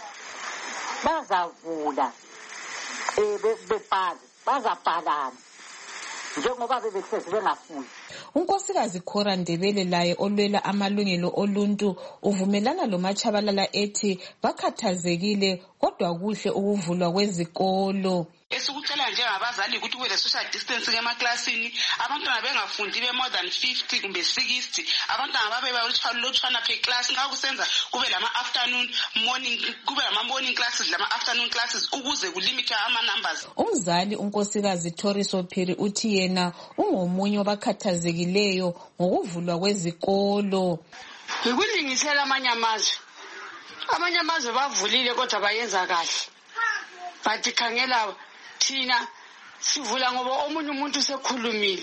bazavula um bebhale bazabhalana njengoba bebehlezi bengafundi. Unkosikazi Cora Ndebele laye olwela amalungelo oluntu uvumelana loMachabalala ethi bakhathazekile kodwa kuhle ukuvulwa kwezikolo. esikucela njengabazali ukuthi kube le social distancing emaklasini, abantwana bengafundi be more than fifty kumbe sixty, abantwana babe balotshwana per class. Nxa kusenza kube lama afternoon morning kube lama morning classes lama afternoon classes ukuze kulimita ama numbers. Umzali unkosikazi Toriso Phiri uthi yena ungomunye wabakhathazekileyo ngokuvulwa kwezikolo. Ngikulingisela amanye amazwe. Amanye amazwe bavulile kodwa bayenza kahle. Bathi khangela thina sivula ngoba omunye umuntu sekhulumile.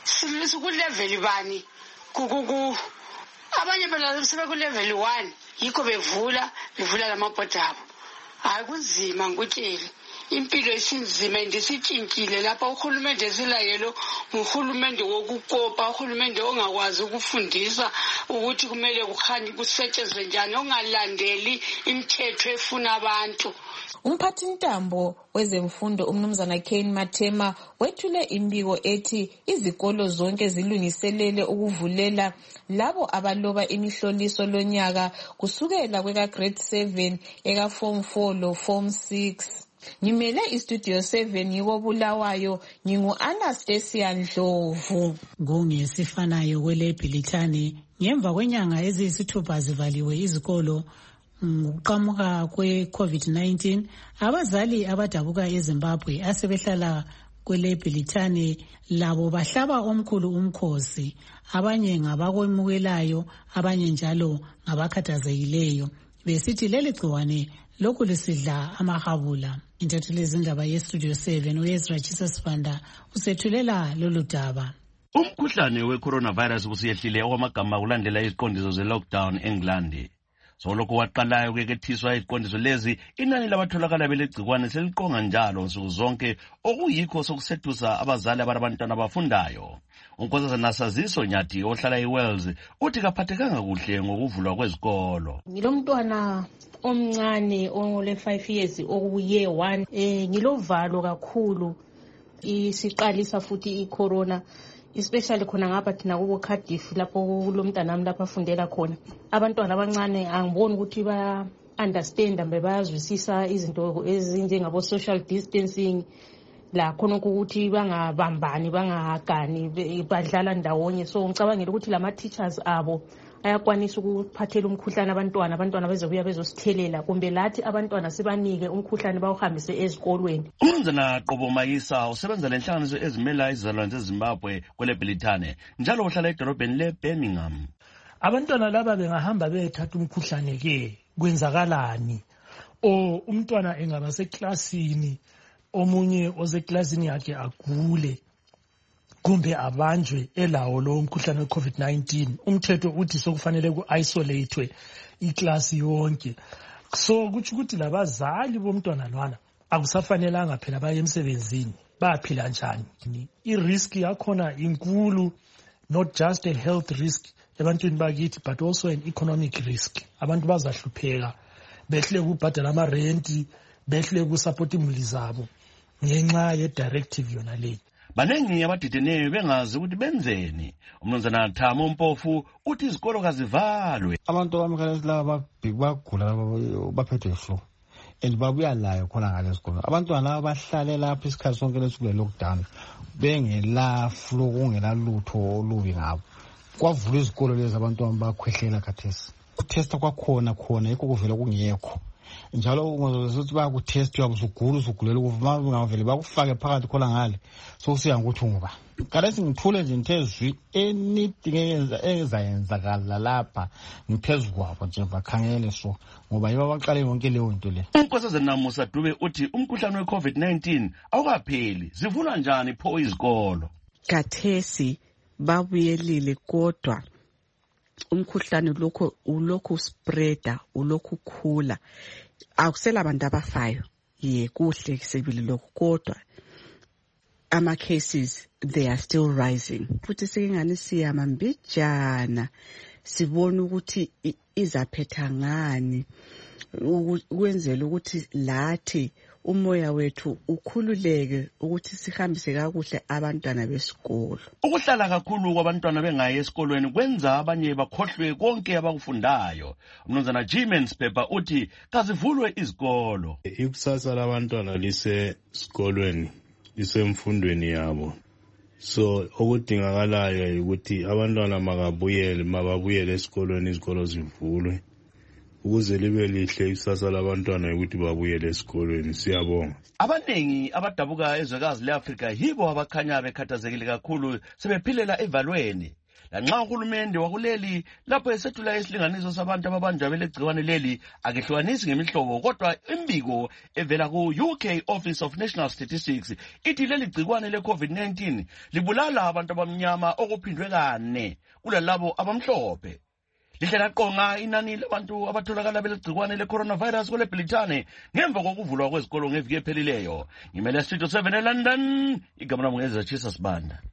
Siku level bani kukuku abanye phela sibe ku level one yikho bevula bevula lamabhoda abo. Hayi kunzima ngikutshela. Impilo isinzima indisitshintshile lapha uhulumende esilayelo uhulumende wokukopa uhulumende ongakwazi ukufundisa ukuthi kumele kukhanye kusetshenzwe njani ongalandeli imithetho efuna abantu. Umphathintambo wezemfundo umnumzana Kane Matema wethule imbiko ethi izikolo zonke zilungiselele ukuvulela labo abaloba imihloliso lonyaka kusukela kweka grade seven eka form four lo form six. Ngimele istudio seven ngiko Bulawayo ngingu Anastasia Ndlovu. Ngongesifanayo kwele Bhilithane ngemva kwenyanga eziyisithupha zivaliwe izikolo ngokuqhamuka kwe COVID nineteen, abazali abadabuka eZimbabwe asebehlala kwele Bhilithane labo bahlaba omkhulu umkhosi, abanye ngabakwemukelayo abanye njalo ngabakhathazekileyo besithi leli gciwane lokhu lisidla amahabula. Intatheli zindaba yestudio seven uEzra Jesus Banda usethulela lolu daba. Umkhuhlane we-coronavirus kusiyehlile okwamagama kulandela iziqondiso ze-lockdown eNgilandi. Soloko waqalayo ukekethiswa iziqondiso lezi, inani labatholakala belegcikwane seliqonga njalo nsuku zonke, okuyikho sokusethusa abazali abarabantwana abafundayo. Unkosazana Nasaziso Nyathi ohlala eWales uthi kaphathekanga kuhle ngokuvulwa kwezikolo. Ngilomntwana omncane ole five years okuye one, eh ngilovalo kakhulu isiqalisa futhi icorona, especially khona ngapha thina kubo Cardiff lapho kulomntana nami lapha afundela khona. Abantwana abancane angiboni ukuthi ba understand mbe bayazwisisa izinto ezinjengabo social distancing, la khona ukuthi bangabambani bangahagani badlala ndawonye. So ngicabangela ukuthi lama teachers abo ayakwanisa ukuphathela umkhuhlane abantwana abantwana bezobuya bezosithelela kumbe lathi abantwana sibanike umkhuhlane bawuhambise ezikolweni. Umnumzana Qobo Mayisa usebenza lenhlanganiso ezimela izizalwane zeZimbabwe kwele Bhilithane njalo uhlala edorobheni leBirmingham. Abantwana laba bengahamba bethatha umkhuhlane ke kwenzakalani? O umntwana engaba seklasini omunye oseklasini yakhe agule kumbe abanjwe elawo lo umkhuhlane we-COVID nineteen, umthetho uthi sokufanele ku-isolatwe iklasi yonke. So kutsho ukuthi labazali bomntwana lwana akusafanelanga phela baye emsebenzini, bayaphila njani? I-risk yakhona inkulu, not just a health risk ebantwini bakithi but also an economic risk. Abantu bazahlupheka behle ukubhadala amarenti, behle ukusapota imuli zabo ngenxa ye-directive yona leyi. Banengi abadideneyo bengazi ukuthi benzeni. Umnumzana Thamo Mpofu uthi izikolo kazivalwe. Abantu abamkhalesi laba bagula baphethwe flu and babuya layo khona ngale sikolo. Abantwana laba bahlale lapha isikhathi sonke lesikule lockdown bengela flu kungela lutho olubi ngabo. Kwavula izikolo lezi abantwana bakhwehlela khathesi. Ukutesta kwakhona khona yikho kuvela kungekho. Njalo ungazothi bayakutest uyabusugula usugulela ukuvuma ungavele bakufake phakathi khola ngale so usiya ngokuthi unguba. Kade ngithule nje nithezwi anything eyenza ezayenzakala lapha ngiphezulu kwabo nje bakhangele so ngoba yiba baqale yonke leyo nto le. Unkosazana Musa Dube uthi umkhuhlane we-COVID nineteen awukapheli, zivula njani pho izikolo? Kathesi babuyelile kodwa umkhuhlane lokho ulokhu spreader ulokhu khula, akusela abantu abafayo. Ye kuhle kusebile lokho kodwa ama cases they are still rising. Futhi singani siyama mbijana sibona ukuthi izaphetha ngani ukwenzela ukuthi lathi umoya wethu ukhululeke ukuthi sihambise kakuhle abantwana besikolo. Ukuhlala kakhulu kwabantwana bengayi esikolweni kwenza abanye bakhohlwe konke abakufundayo. Umnumzana Jimen Sipepha uthi kazivulwe izikolo. Ikusasa labantwana lise sikolweni lisemfundweni yabo. So okudingakalayo ukuthi abantwana makabuyele mababuyele esikolweni izikolo zivulwe. Ukuze libe lihle ikusasa labantwana ukuthi babuyele esikolweni. Siyabonga. Abanengi abadabuka ezwekazi leAfrika yibo abakhanya bekhathazekile kakhulu sebephilela evalweni. Lanxa uhulumende wakuleli lapho esethula isilinganiso sabantu ababanjwa belegciwane leli akehlukanisi ngemihlobo, kodwa imbiko evela ku U K Office of National Statistics ithi leli gciwane le COVID nineteen libulala abantu abamnyama okuphindwe kane kulalabo abamhlophe. Lihlela qonga inani labantu abatholakala belegciwane le coronavirus kule Britane ngemva kokuvulwa kwezikolo ngeviki ephelileyo. Ngimele Studio seven eLondon, igama lami ngezatshisa Sibanda.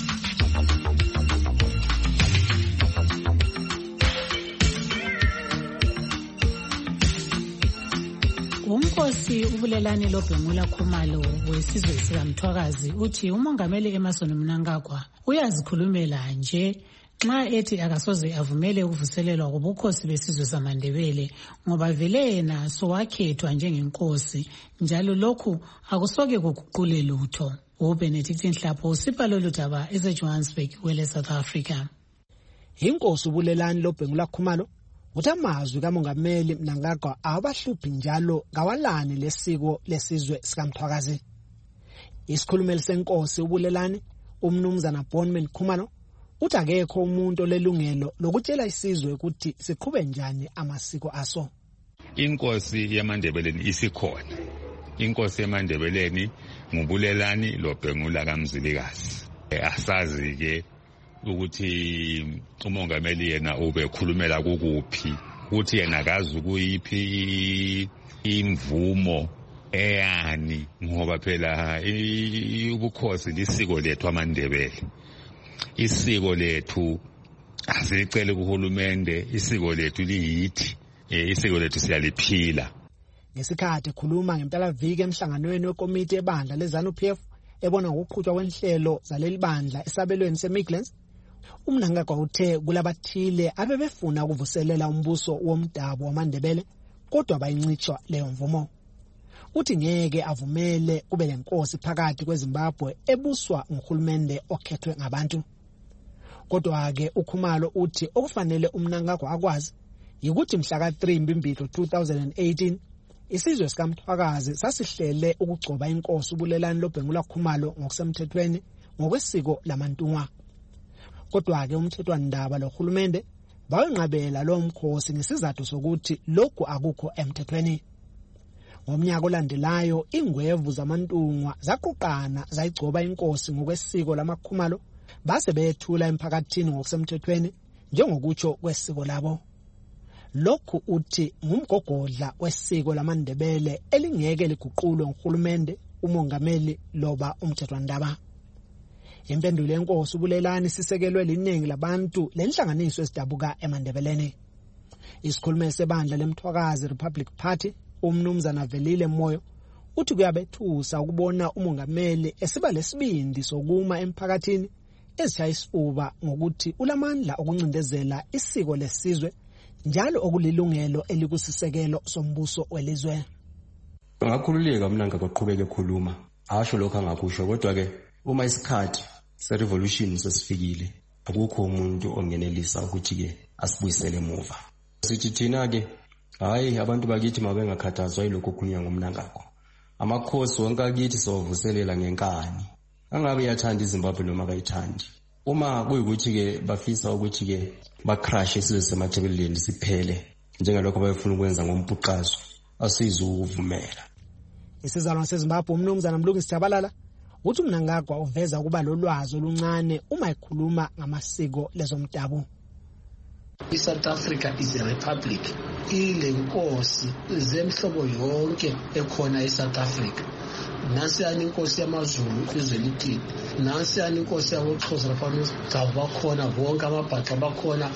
Umkhosi uBulelani Lobhengula Khumalo wesizwe sikaMthwakazi uthi umongameli Emmerson Mnangagwa uyazikhulumela nje nxa ethi akasoze avumele ukuvuselelwa kobukhosi besizwe samaNdebele ngoba vele yena sowakhethwa njengenkosi njalo lokhu akusoke kuguqule lutho. uBenedict Nhlapho usipha lolu daba eseJohannesburg kwele South Africa. Inkosi uBulelani Lobhengula Khumalo uthi amazwi kamongameli Mnangagwa awabahluphi njalo ngawalani lesiko lesizwe sikaMthwakazi. Isikhulumeli senkosi uBulelani umnumzana Bonman Khumalo uthi akekho umuntu olelungelo lokutshela isizwe ukuthi siqhube njani amasiko aso. Inkosi yamaNdebeleni isikhona. Inkosi yamaNdebeleni nguBulelani Lobhengula kaMzilikazi. Asazi ke ukuthi umongameli yena ubekhulumela kukuphi, ukuthi yena akazi kuyiphi imvumo eyani, ngoba phela ubukhosi lisiko lethu amaNdebele. Isiko lethu asilicele kuhulumende, isiko lethu liyithi, isiko lethu siyaliphila. Ngesikhathi ekhuluma ngempela-viki emhlanganweni wekomiti ebandla leZANU-P F ebona ngokuqhutshwa kwenhlelo zaleli bandla esabelweni seMidlands, uMnangagwa uthe kulabathile abebefuna ukuvuselela umbuso womdabu wamaNdebele kodwa bayincitshwa leyo mvumo. Uthi ngeke avumele kube lenkosi phakathi kweZimbabwe ebuswa nguhulumende okhethwe ngabantu. Kodwa ke uKhumalo uthi okufanele uMnangagwa akwazi yikuthi mhla ka three Mbimbilo two thousand eighteen isizwe sikaMthwakazi sasihlele ukugcoba inkosi uBulelani Lobhengula Khumalo ngokusemthethweni ngokwesiko lamantunga. Kodwa ke umthethwandaba lohulumende bawenqabela lo mkhosi ngesizathu sokuthi lokhu akukho emthethweni. Ngomnyaka olandelayo ingwevu zamantungwa zaquqana zayigcoba inkosi ngokwesiko lamaKhumalo base bethula emphakathini ngokusemthethweni njengokutsho kwesiko labo. Lokhu uthi ngumgogodla wesiko lamaNdebele elingeke liguqulwe nguhulumende, umongameli loba umthethwandaba. Impendulo yenkosi uBulelani sisekelwe liningi labantu lenhlanganiso esidabuka eMandebeleni. Isikhulumeli sebandla leMthwakazi Republic Party umnumzana Velile Moyo uthi kuyabethusa ukubona umongameli esiba lesibindi sokuma emphakathini ezishaya isifuba ngokuthi ulamandla okuncindezela isiko lesizwe njalo okulilungelo elikusisekelo sombuso welizwe. Ngakhululeka Mnangagwa qhubeke ekhuluma asho lokho angakusho, kodwa ke uma isikhathi se-revolution sesifikile akukho umuntu ongenelisa ukuthi ke asibuyisele emuva. Sithi thina ke hayi abantu bakithi mabengakhathazwa yilokho kukhulunywa ngomNangagwa. Amakhosi wonke akithi sovuselela ngenkani. Angabe yathanda iZimbabwe noma kayithandi. Uma kuyikuthi ke bafisa ukuthi ke bacrash isizwe semathebeleni siphele njengalokho bayefuna ukwenza ngompuqazo, asizuvumela. Isizalwane seZimbabwe umnumzana Mlungisi Jabalala uthi uMnangagwa uveza ukuba lolwazi oluncane uma ekhuluma ngamasiko lezomdabu. iSouth Africa is a republic. Ile nkosi zemhlobo yonke ekhona eSouth Africa. Nansi yani inkosi yamaZulu izwelithini, nansi yani inkosi yaboXhosa lapha bakhona, bonke amabhaca bakhona,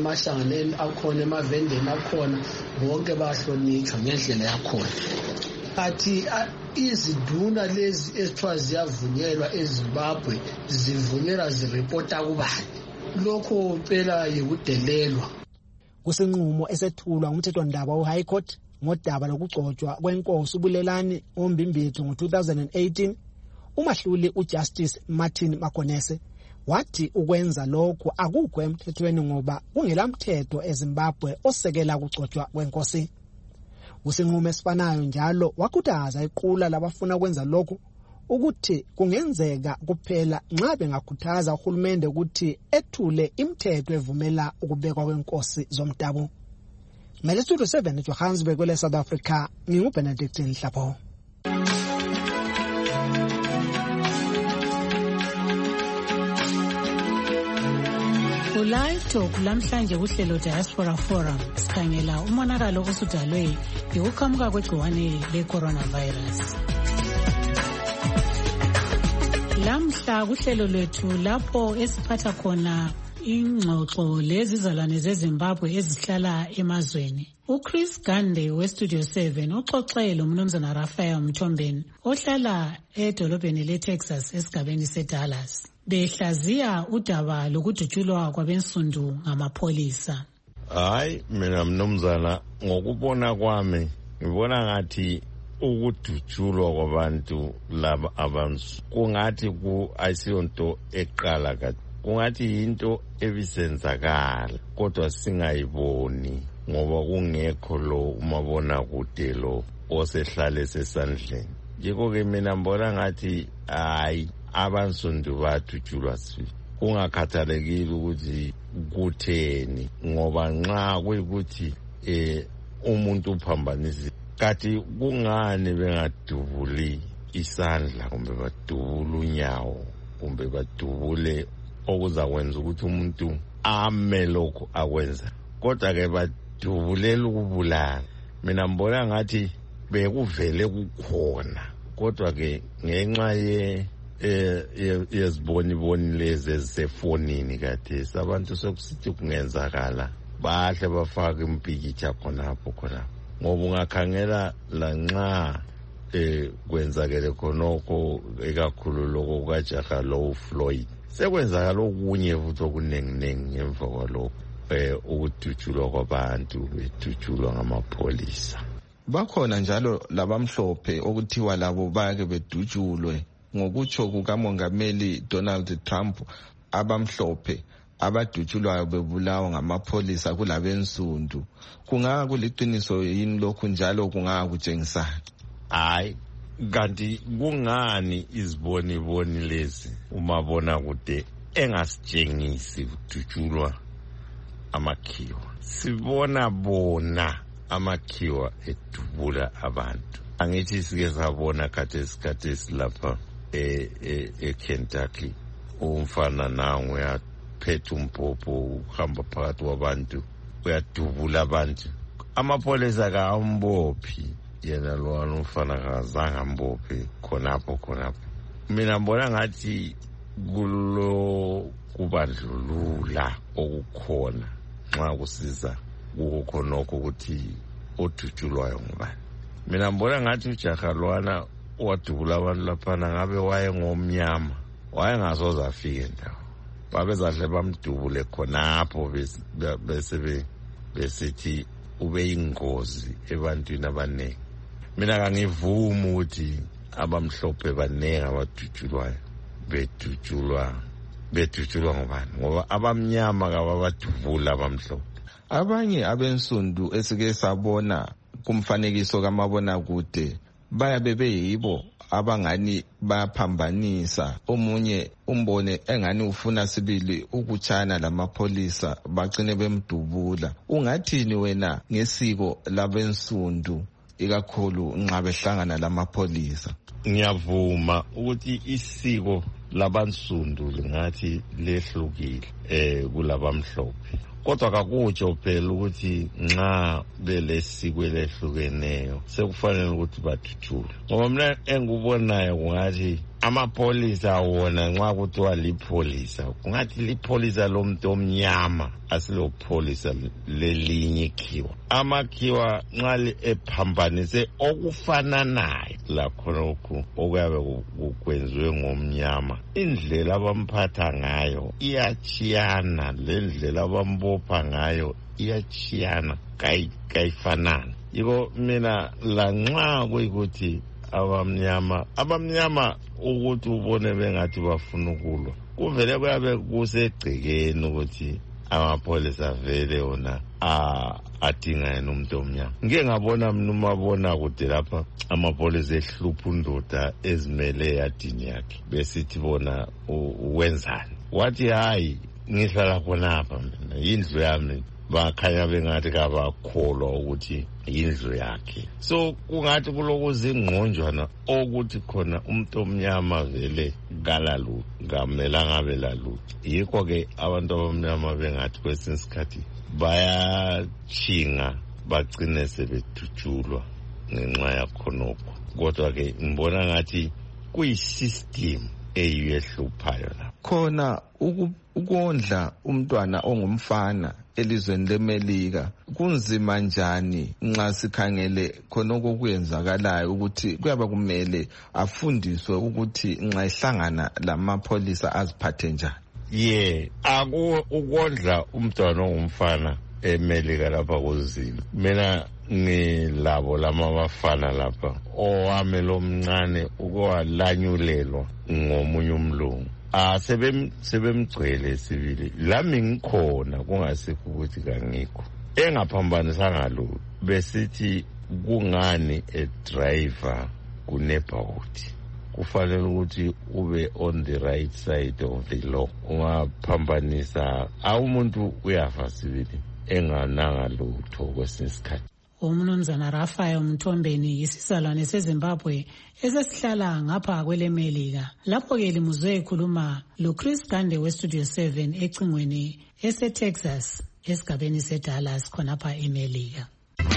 emahlanganeni akhona, emavendeni akhona, bonke bahlonitshwa ngendlela yakhona. athi iziduna lezi ezithiwa ziyavunyelwa eZimbabwe zivunyelwa zirepota kubani. Lokho phela yikudelelwa. Kusinqumo esethulwa umthethwandaba we-High Court ngodaba lokugcotshwa kwenkosi uBulelani oMbimbitho ngo-two thousand eighteen, umahluli uJustice Martin Makonese wathi ukwenza lokho akukho emthethweni ngoba kungelamthetho eZimbabwe osekela ukugcotshwa kwenkosi. Kusinqumo esifanayo njalo wakhuthaza iqula labafuna ukwenza lokho ukuthi kungenzeka kuphela nxa bengakhuthaza uhulumende ukuthi ethule imithetho evumela ukubekwa kwenkosi zomdabu. Melestudio seven eJohannesburg kwele South Africa, nginguBenedict Nhlapho. Live Talk lamhlanje kuhlelo Diaspora Forum sikhangela umonakalo osudalwe yikuqhamuka kwegciwane le-coronavirus. Lamhla kuhlelo lwethu lapho esiphatha khona ingxoxo lezizalwane zeZimbabwe ezihlala emazweni. uChris Gande weStudio seven uxoxele umnumzana Raphael Mthombeni ohlala edolobheni leTexas esigabeni seDallas. Behlaziya udaba lokudutshulwa kwabensundu ngamapholisa. Hayi, mina mnumzana ngokubona kwami ngibona ngathi ukudutshulwa kwabantu laba abansu kungathi ku ayisiyonto eqala kade, kungathi into ebisenzakala kodwa singayiboni ngoba kungekho lo umabona kude lo osehlale sesandleni. Yiko ke mina mbona ngathi hayi abansundu badutshulwa sifi, kungakhathalekile ukuthi kutheni, ngoba nxa kuyikuthi eh umuntu uphambanisi kati kungani bengadubuli isandla kumbe badubule unyawo kumbe badubule okuzakwenza ukuthi umuntu ame lokho akwenza, kodwa ke badubulela ukubulala. Mina mbona ngathi bekuvele kukhona, kodwa ke ngenxa ye yeziboni boni lezi ezisefonini kade sabantu sokusithi kungenzakala bahle bafaka impikitsha khonapho khonapho, ngoba ungakhangela lanxa eh kwenzakele khonoko ekakhulu lokho kukajaha lo Floyd sekwenzakala okunye futhi okunenginengi ngemva kwalokho eh ukudutshulwa kwabantu bedutshulwa ngamapholisa. Bakhona njalo labamhlophe okuthiwa labo bake bedutshulwe ngokutsho kukamongameli Donald Trump. Abamhlophe abadutshulwayo bebulawa ngamapholisa kulabensundu. Kungaka kuliqiniso yini lokhu njalo kungaka kutshengisana? Hayi, kanti kungani iziboni boni lezi umabona kude engasitshengisi kudutshulwa amakhiwa? Sibona bona amakhiwa edubula abantu. Angithi sike sabona kade isikhathi esilapha e eKentucky umfana nawe yaphetha umpopho uhamba phakathi kwabantu uyadubula abantu, amapholisa kambophi yena lo umfana kazange ambophe khonapho khonapho. Mina mbona ngathi kulo kubandlulula okukhona nxa kusiza kukhonoko ukuthi odutshulwayo ngubani. Mina mbona ngathi ujaha lwana wadubula abantu laphana ngabe waye ngomnyama, waye ngasoze afike ndawo, babezahle bamdubule khonapho bese besithi ube ingozi ebantwini abaningi. Mina kangivumi ukuthi abamhlophe banengi abadutshulwayo bedutshulwa bedutshulwa ngobani, ngoba abamnyama kababadubula abamhlophe. Abanye abensundu esike sabona kumfanekiso kamabona kude bayabe beyibo abangani bayaphambanisa, omunye umbone engani ufuna sibili ukutshana lamapholisa bagcine bemdubula. Ungathini wena ngesiko labensundu ikakhulu nxa behlangana lamapholisa? Ngiyavuma ukuthi isiko labansundu lingathi lehlukile eh kulabamhlophe, kodwa kakutsho phela ukuthi nxa belesiko lehlukeneyo sekufanele ukuthi badutshulwe, ngoba mina engikubonayo kungathi amapolisa wona nxa kuthiwa lipholisa kungathi lipholisa lomuntu omnyama asilopholisa lelinye ikhiwa. Amakhiwa nxa ephambanise okufananayo lakhonokho okuyabe kukwenziwe ngomnyama, indlela abamphatha ngayo iyachiyana, lendlela abambopha ngayo iyachiyana, kayifanani. Yiko mina lanxa kuyikuthi abamnyama abamnyama ukuthi ubone bengathi bafuna ukulwa, kuvele kuyabe kusegcekeni ukuthi amapolisa vele wona adinga yena umuntu omnyama. Ngike ngabona mina umabona kude lapha amapolisa ehlupha undoda ezimele yadini yakhe, besithi bona wenzani, wathi hayi ngihlala khonapha mina yindlu yami, bakhanya bengathi kabakholwa ukuthi yindlu yakhe. So kungathi kulokuzingqonjwana okuthi khona umuntu omnyama vele kalalu ngamela ngabe lalu. Yikho ke abantu abamnyama bengathi kwesinye isikhathi bayachinga bagcine sebethutshulwa ngenxa yakhonokho. Kodwa ke ngibona ngathi kuyisystem eyiyehluphayo la. Khona ukondla umntwana ongumfana elizweni leMelika kunzima njani nxa sikhangele khonoko okuyenzakalayo ukuthi kuyaba kumele afundiswe ukuthi nxa ehlangana lamapolisa aziphathe njani? Ye, aku ukondla umntwana ongumfana eMelika lapha kuzilo. Mina ngilabo lama bafana lapha owami lomncane ukwalanyulelwa ngomunye umlungu. Ah sebem sebemgcwele sibili lami ngikhona kungasekho ukuthi kangikho engaphambanisanga lo besithi kungani e driver ku neighborhood kufanele ukuthi ube on the right side of the law. Ungaphambanisa awumuntu uyafa sibili engananga lutho kwesinye isikhathi. Umnumzana Rafael Mthombeni isizalwane seZimbabwe esesihlala ngapha kweleMelika. Lapho ke limuzwe ekhuluma loChris Gande weStudio seven ecingweni eseTexas esigabeni seDallas khonapha eMelika.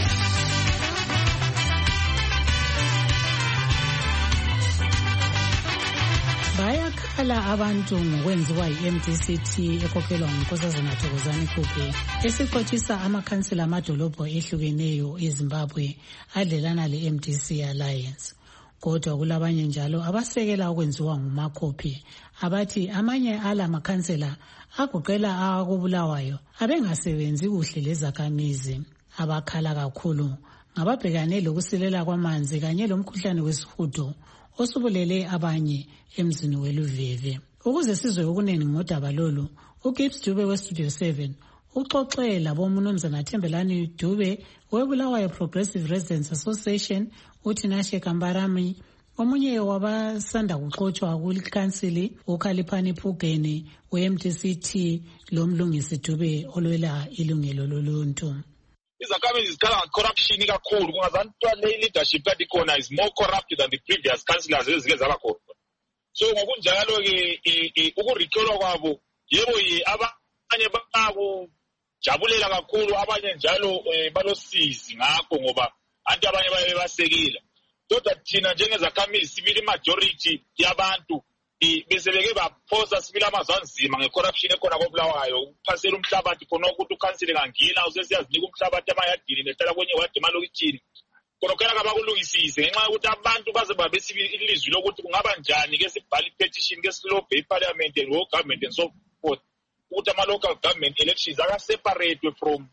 Bayakhala abantu ngokwenziwa yi-M D C T ekhokhelwa nguNkosazana Thokozani Khuge esixoxisa amakhansila amadolobho ehlukeneyo eZimbabwe adlelana le-M D C Alliance. Kodwa kulabanye njalo abasekela okwenziwa nguMakhophi abathi amanye ala makhansila agoqela awakubulawayo abengasebenzi kuhle lezakhamizi. Abakhala kakhulu ngababhekane lokusilela kwamanzi kanye lomkhuhlane wesihudo osubulele abanye emzini weLuveve. Ukuze sizwe okuneni ngodaba lolu, uGibbs Dube weStudio seven uxoxe labomnumzana Thembelani Dube weBulawayo Progressive Residents Association, uTinashe Kambarami, omunye wabasanda kuxoxwa kulikhansili uKhaliphani Phugeni we-M D C T lomlungisi Dube olwela ilungelo loluntu. Izakhamizi zikhala corruption kakhulu kungazani kuthiwa le leadership kade khona is more corrupt than the previous councillors ezike zaba khona. So ngokunjalo ke ukurecallwa kwabo yebo abanye bakujabulela kakhulu, abanye njalo balosizi ngakho ngoba anti abanye baye basekile. Kodwa thina njengezakhamizi sibili majority yabantu bese beke baphosa sibili amazanzima ngecorruption ekhona koBulawayo, uphasela umhlabathi khona ukuthi ukhansile kangina usesiyazinika umhlabathi amayadini nehlala kwenye wadi emalokitshini. Konokela kabakulungisise ngenxa yokuthi abantu baze babe ilizwi lokuthi kungaba njani ke sibhale petition ke silobhe eParliament and local government and so forth ukuthi ama-local government elections aka separate from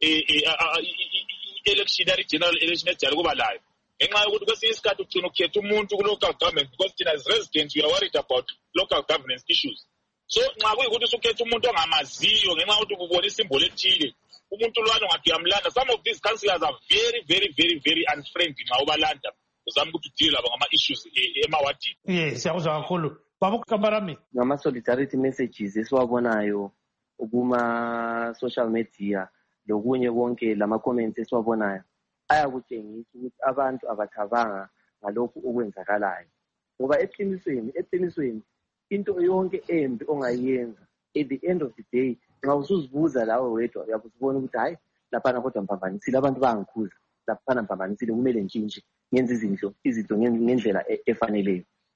electionary general election ejale kuba layo. Ngenxa yokuthi kwesinye isikhathi ugcina ukhetha umuntu ku-local government because thina as residents we are worried about local governance issues. So nxa kuyikuthi usukhetha umuntu ongamaziyo ngenxa yokuthi kubona isimbolo ethile, umuntu lwana ungathi uyamlanda. Some of these councillors are very very very very unfriendly nxa ubalanda uzama ukuthi udile labo ngama-issues emawadini. Yes, siyakuzwa kakhulu. Baba Kambarami, ngama-solidarity messages esiwabonayo kuma-social media lokunye konke lama-comments esiwabonayo ayakutshengisa ukuthi abantu abathabanga ngalokhu okwenzakalayo, ngoba eqinisweni eqinisweni into yonke embi ongayenza at the end of the day nxa usuzibuza lawe wedwa uyabe usubona ukuthi hayi laphana kodwa mphambanisile, abantu bangikhuza laphana mphambanisile, kumele ntshintshe ngenze izinto izinto ngendlela efaneleyo.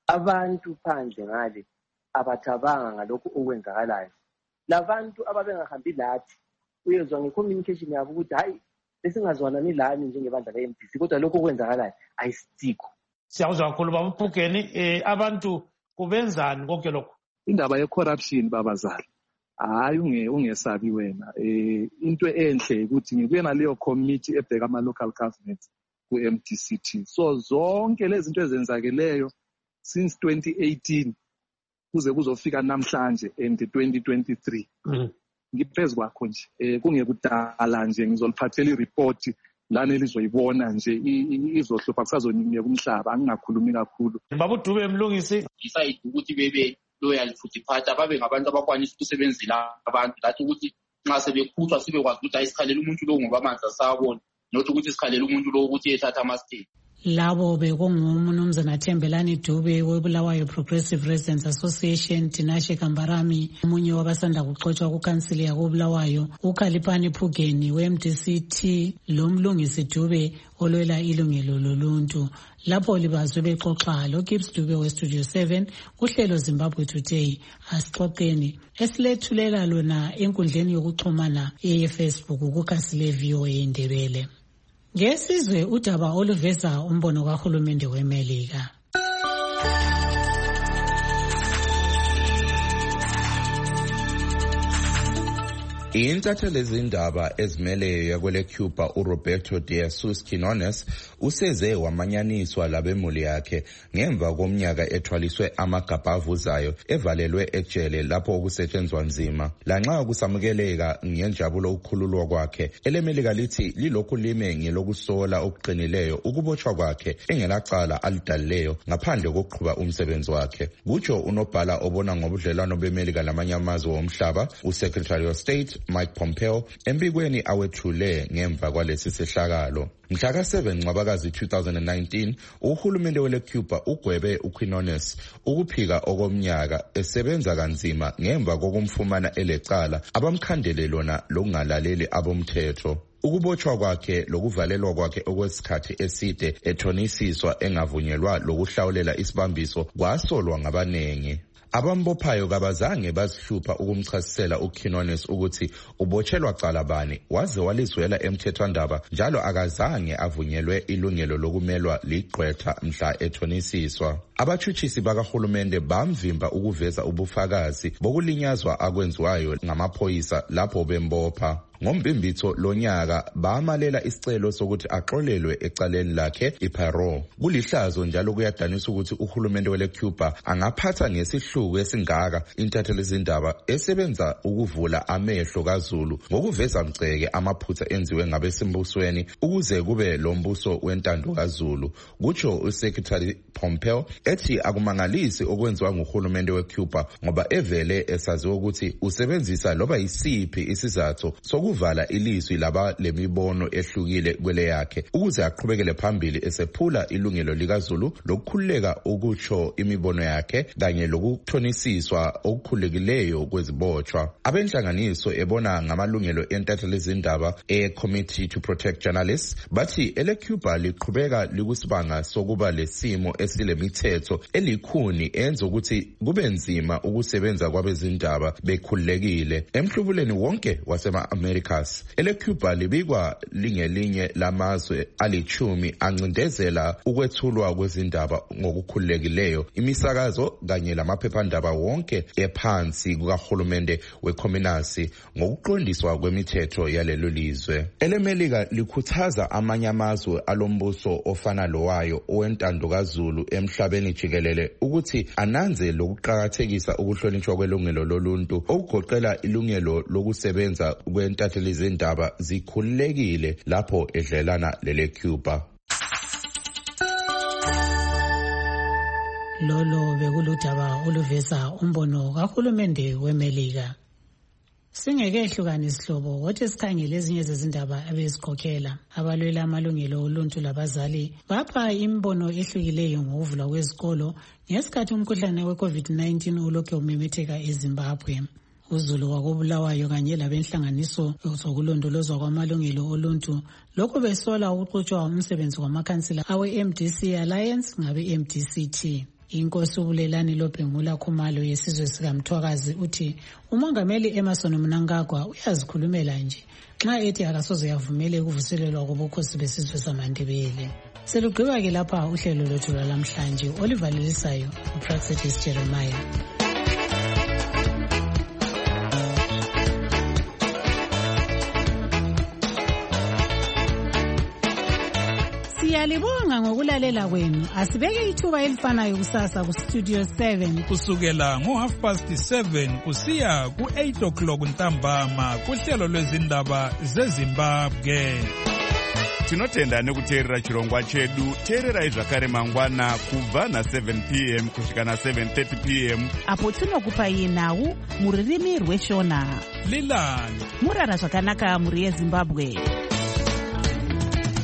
abantu phandle ngale abathabanga ngalokhu okwenzakalayo. Labantu ababengahambi lathi uyezwa nge-communication yabo ukuthi hayi besingazwanani lani njengebandla le-M D C kodwa lokhu okwenzakalayo ayisikho. Siyawuzwa kakhulu baba Phugeni, eh abantu kubenzani konke lokho? Indaba ye-corruption babazali hayi ungesabi wena, eh into enhle ukuthi ngibuye naleyo committee ebheka ama-local government ku-M D C T. So zonke lezi zinto ezenzakeleyo since twenty eighteen kuze kuzofika namhlanje and twenty twenty-three ngiphezu kwakho nje eh kungekudala nje ngizoliphathela i-report lana elizoyibona nje izohlupha kusazonika umhlaba, angingakhulumi kakhulu. Baba uDube Mlungisi decide ukuthi bebe loyal futhi phatha babe ngabantu abakwanisa ukusebenzela abantu, lathi ukuthi nxa sebekhuthwa sibe kwazi ukuthi ayisikhalela umuntu lo ngoba amanzi asabona, nokuthi ukuthi isikhalela umuntu lo ukuthi ethatha ama-state. Labo bekunguMnumzana Thembelani Dube weBulawayo Progressive Residents Association, Tinashe Kambarami omunye wabasanda kuxoxwa kukansili yakoBulawayo, uKhalipani Phugeni we-M D C T, lo Mlungisi Dube olwela ilungelo loluntu. Lapho libazwe bexoxa lo Gibbs Dube we-Studio seven kuhlelo Zimbabwe Today. Asixoxeni esilethulela lona enkundleni yokuxhumana ye-Facebook kukhasile V O A Indebele. Ngesizwe udaba oluveza umbono kahulumende weMelika. Intatheli zindaba ezimeleyo yakwele Cuba uRoberto de Jesus Quinones useze wamanyaniswa labemuli yakhe ngemva komnyaka ethwaliswe amagabha avuzayo evalelwe ejele lapho okusetshenzwa nzima. Lanxa kusamukeleka ngenjabulo ukukhululwa kwakhe, eleMelika lithi lilokhu lime ngelokusola okuqinileyo ukubotshwa kwakhe engelacala alidalileyo ngaphandle kokuqhuba umsebenzi wakhe. Kutsho unobhala obona ngobudlelwano beMelika lamanye amazwe omhlaba, uSecretary of State Mike Pompeo embikweni awethule ngemva kwalesi sehlakalo. Mhla ka seven Ncwabakazi two thousand nineteen, uhulumende wele Cuba ugwebe uQuinones ukuphika okomnyaka esebenza kanzima ngemva kokumfumana elecala abamkhandele lona lokungalaleli abomthetho. Ukubotshwa kwakhe lokuvalelwa kwakhe okwesikhathi eside ethonisiswa engavunyelwa lokuhlawulela isibambiso kwasolwa ngabanengi. Abambophayo kabazange bazihlupha ukumchasisela uQuinones ukuthi ubotshelwa cala bani, waze walizwela emthethwandaba njalo akazange avunyelwe ilungelo lokumelwa ligqwetha mhla ethonisiswa. Abatshutshisi bakahulumende bamvimba ukuveza ubufakazi bokulinyazwa akwenziwayo ngamaphoyisa lapho bembopha. Ngombimbitho lonyaka bamalela isicelo sokuthi axolelwe ecaleni lakhe iparole. Kulihlazo njalo kuyadanisa ukuthi uhulumende wele Cuba angaphatha ngesihluku esingaka intatheli zindaba esebenza ukuvula amehlo kaZulu ngokuveza mceke amaphutha enziwe ngabesimbusweni ukuze kube lombuso wentando kaZulu. Kutsho uSecretary Pompeo ethi akumangalisi okwenziwa nguhulumende weCuba ngoba evele esaziwa ukuthi usebenzisa loba yisiphi isizathu sokuvala ilizwi laba lemibono ehlukile kwele yakhe ukuze aqhubekele phambili esephula ilungelo likaZulu lokukhululeka ukutsho imibono yakhe kanye lokuthonisiswa okukhululekileyo kwezibotshwa. Abenhlanganiso ebona ngamalungelo entatheli zindaba e-Committee to Protect Journalists bathi ele Cuba liqhubeka likusibanga sokuba lesimo esilemithetho elikhuni enza ukuthi kube nzima ukusebenza kwabezindaba bekhululekile. Emhlubuleni wonke wasema-Americas, ele Cuba libikwa lingelinye lamazwe alichumi ancindezela ukwethulwa kwezindaba ngokukhululekileyo, imisakazo kanye lamaphephandaba wonke ephansi kukahulumende wekhominasi ngokuqondiswa kwemithetho yalelo lizwe. EleMelika likhuthaza amanye amazwe alombuso ofana lowayo owentando kaZulu emhlabeni jikelele ukuthi ananze lokuqhakathekisa ukuhlonishwa kwelungelo loluntu okugoqela ilungelo lokusebenza kwentatheli zindaba zikhululekile lapho edlelana lele Cuba. Lolo bekuludaba oluveza umbono kahulumende weMelika. Singekehluka isihlobo wathi sikhangele ezinye zezindaba abezikhokhela abalwela amalungelo oluntu labazali bapha imbono ehlukileyo ngokuvulwa kwezikolo ngesikhathi umkhuhlane we-COVID nineteen ulokhu umemetheka eZimbabwe. uZulu wakobulawayo kanye labenhlanganiso zokulondolozwa kwamalungelo oluntu lokho besola ukuxotswa umsebenzi kwamakhansila awe-M D C Alliance ngabe-M D C T. Inkosi uBulelani Lobhengula Khumalo yesizwe sikaMthwakazi uthi umongameli Emmerson Mnangagwa uyazikhulumela nje nxa ethi akasoze yavumele ukuvuselelwa kobukhosi besizwe samaNdebele. Selugqiba ke lapha uhlelo lwethu lwalamhlanje. Oliver Lelisayo, uPraxetis Jeremiah. Siyalibonga ngokulalela kwenu. Asibeke ithuba elifanayo kusasa ku Studio seven kusukela ngo half past seven kusiya ku eight o'clock ntambama kuhlelo lwezindaba zeZimbabwe. Tinotenda nekuteerera chirongwa chedu. Teererai zvakare mangwana kubva na seven p m kusvika na seven thirty p m apo tinokupai nhau muririmi rweshona. Lilani murara zvakanaka muri yeZimbabwe.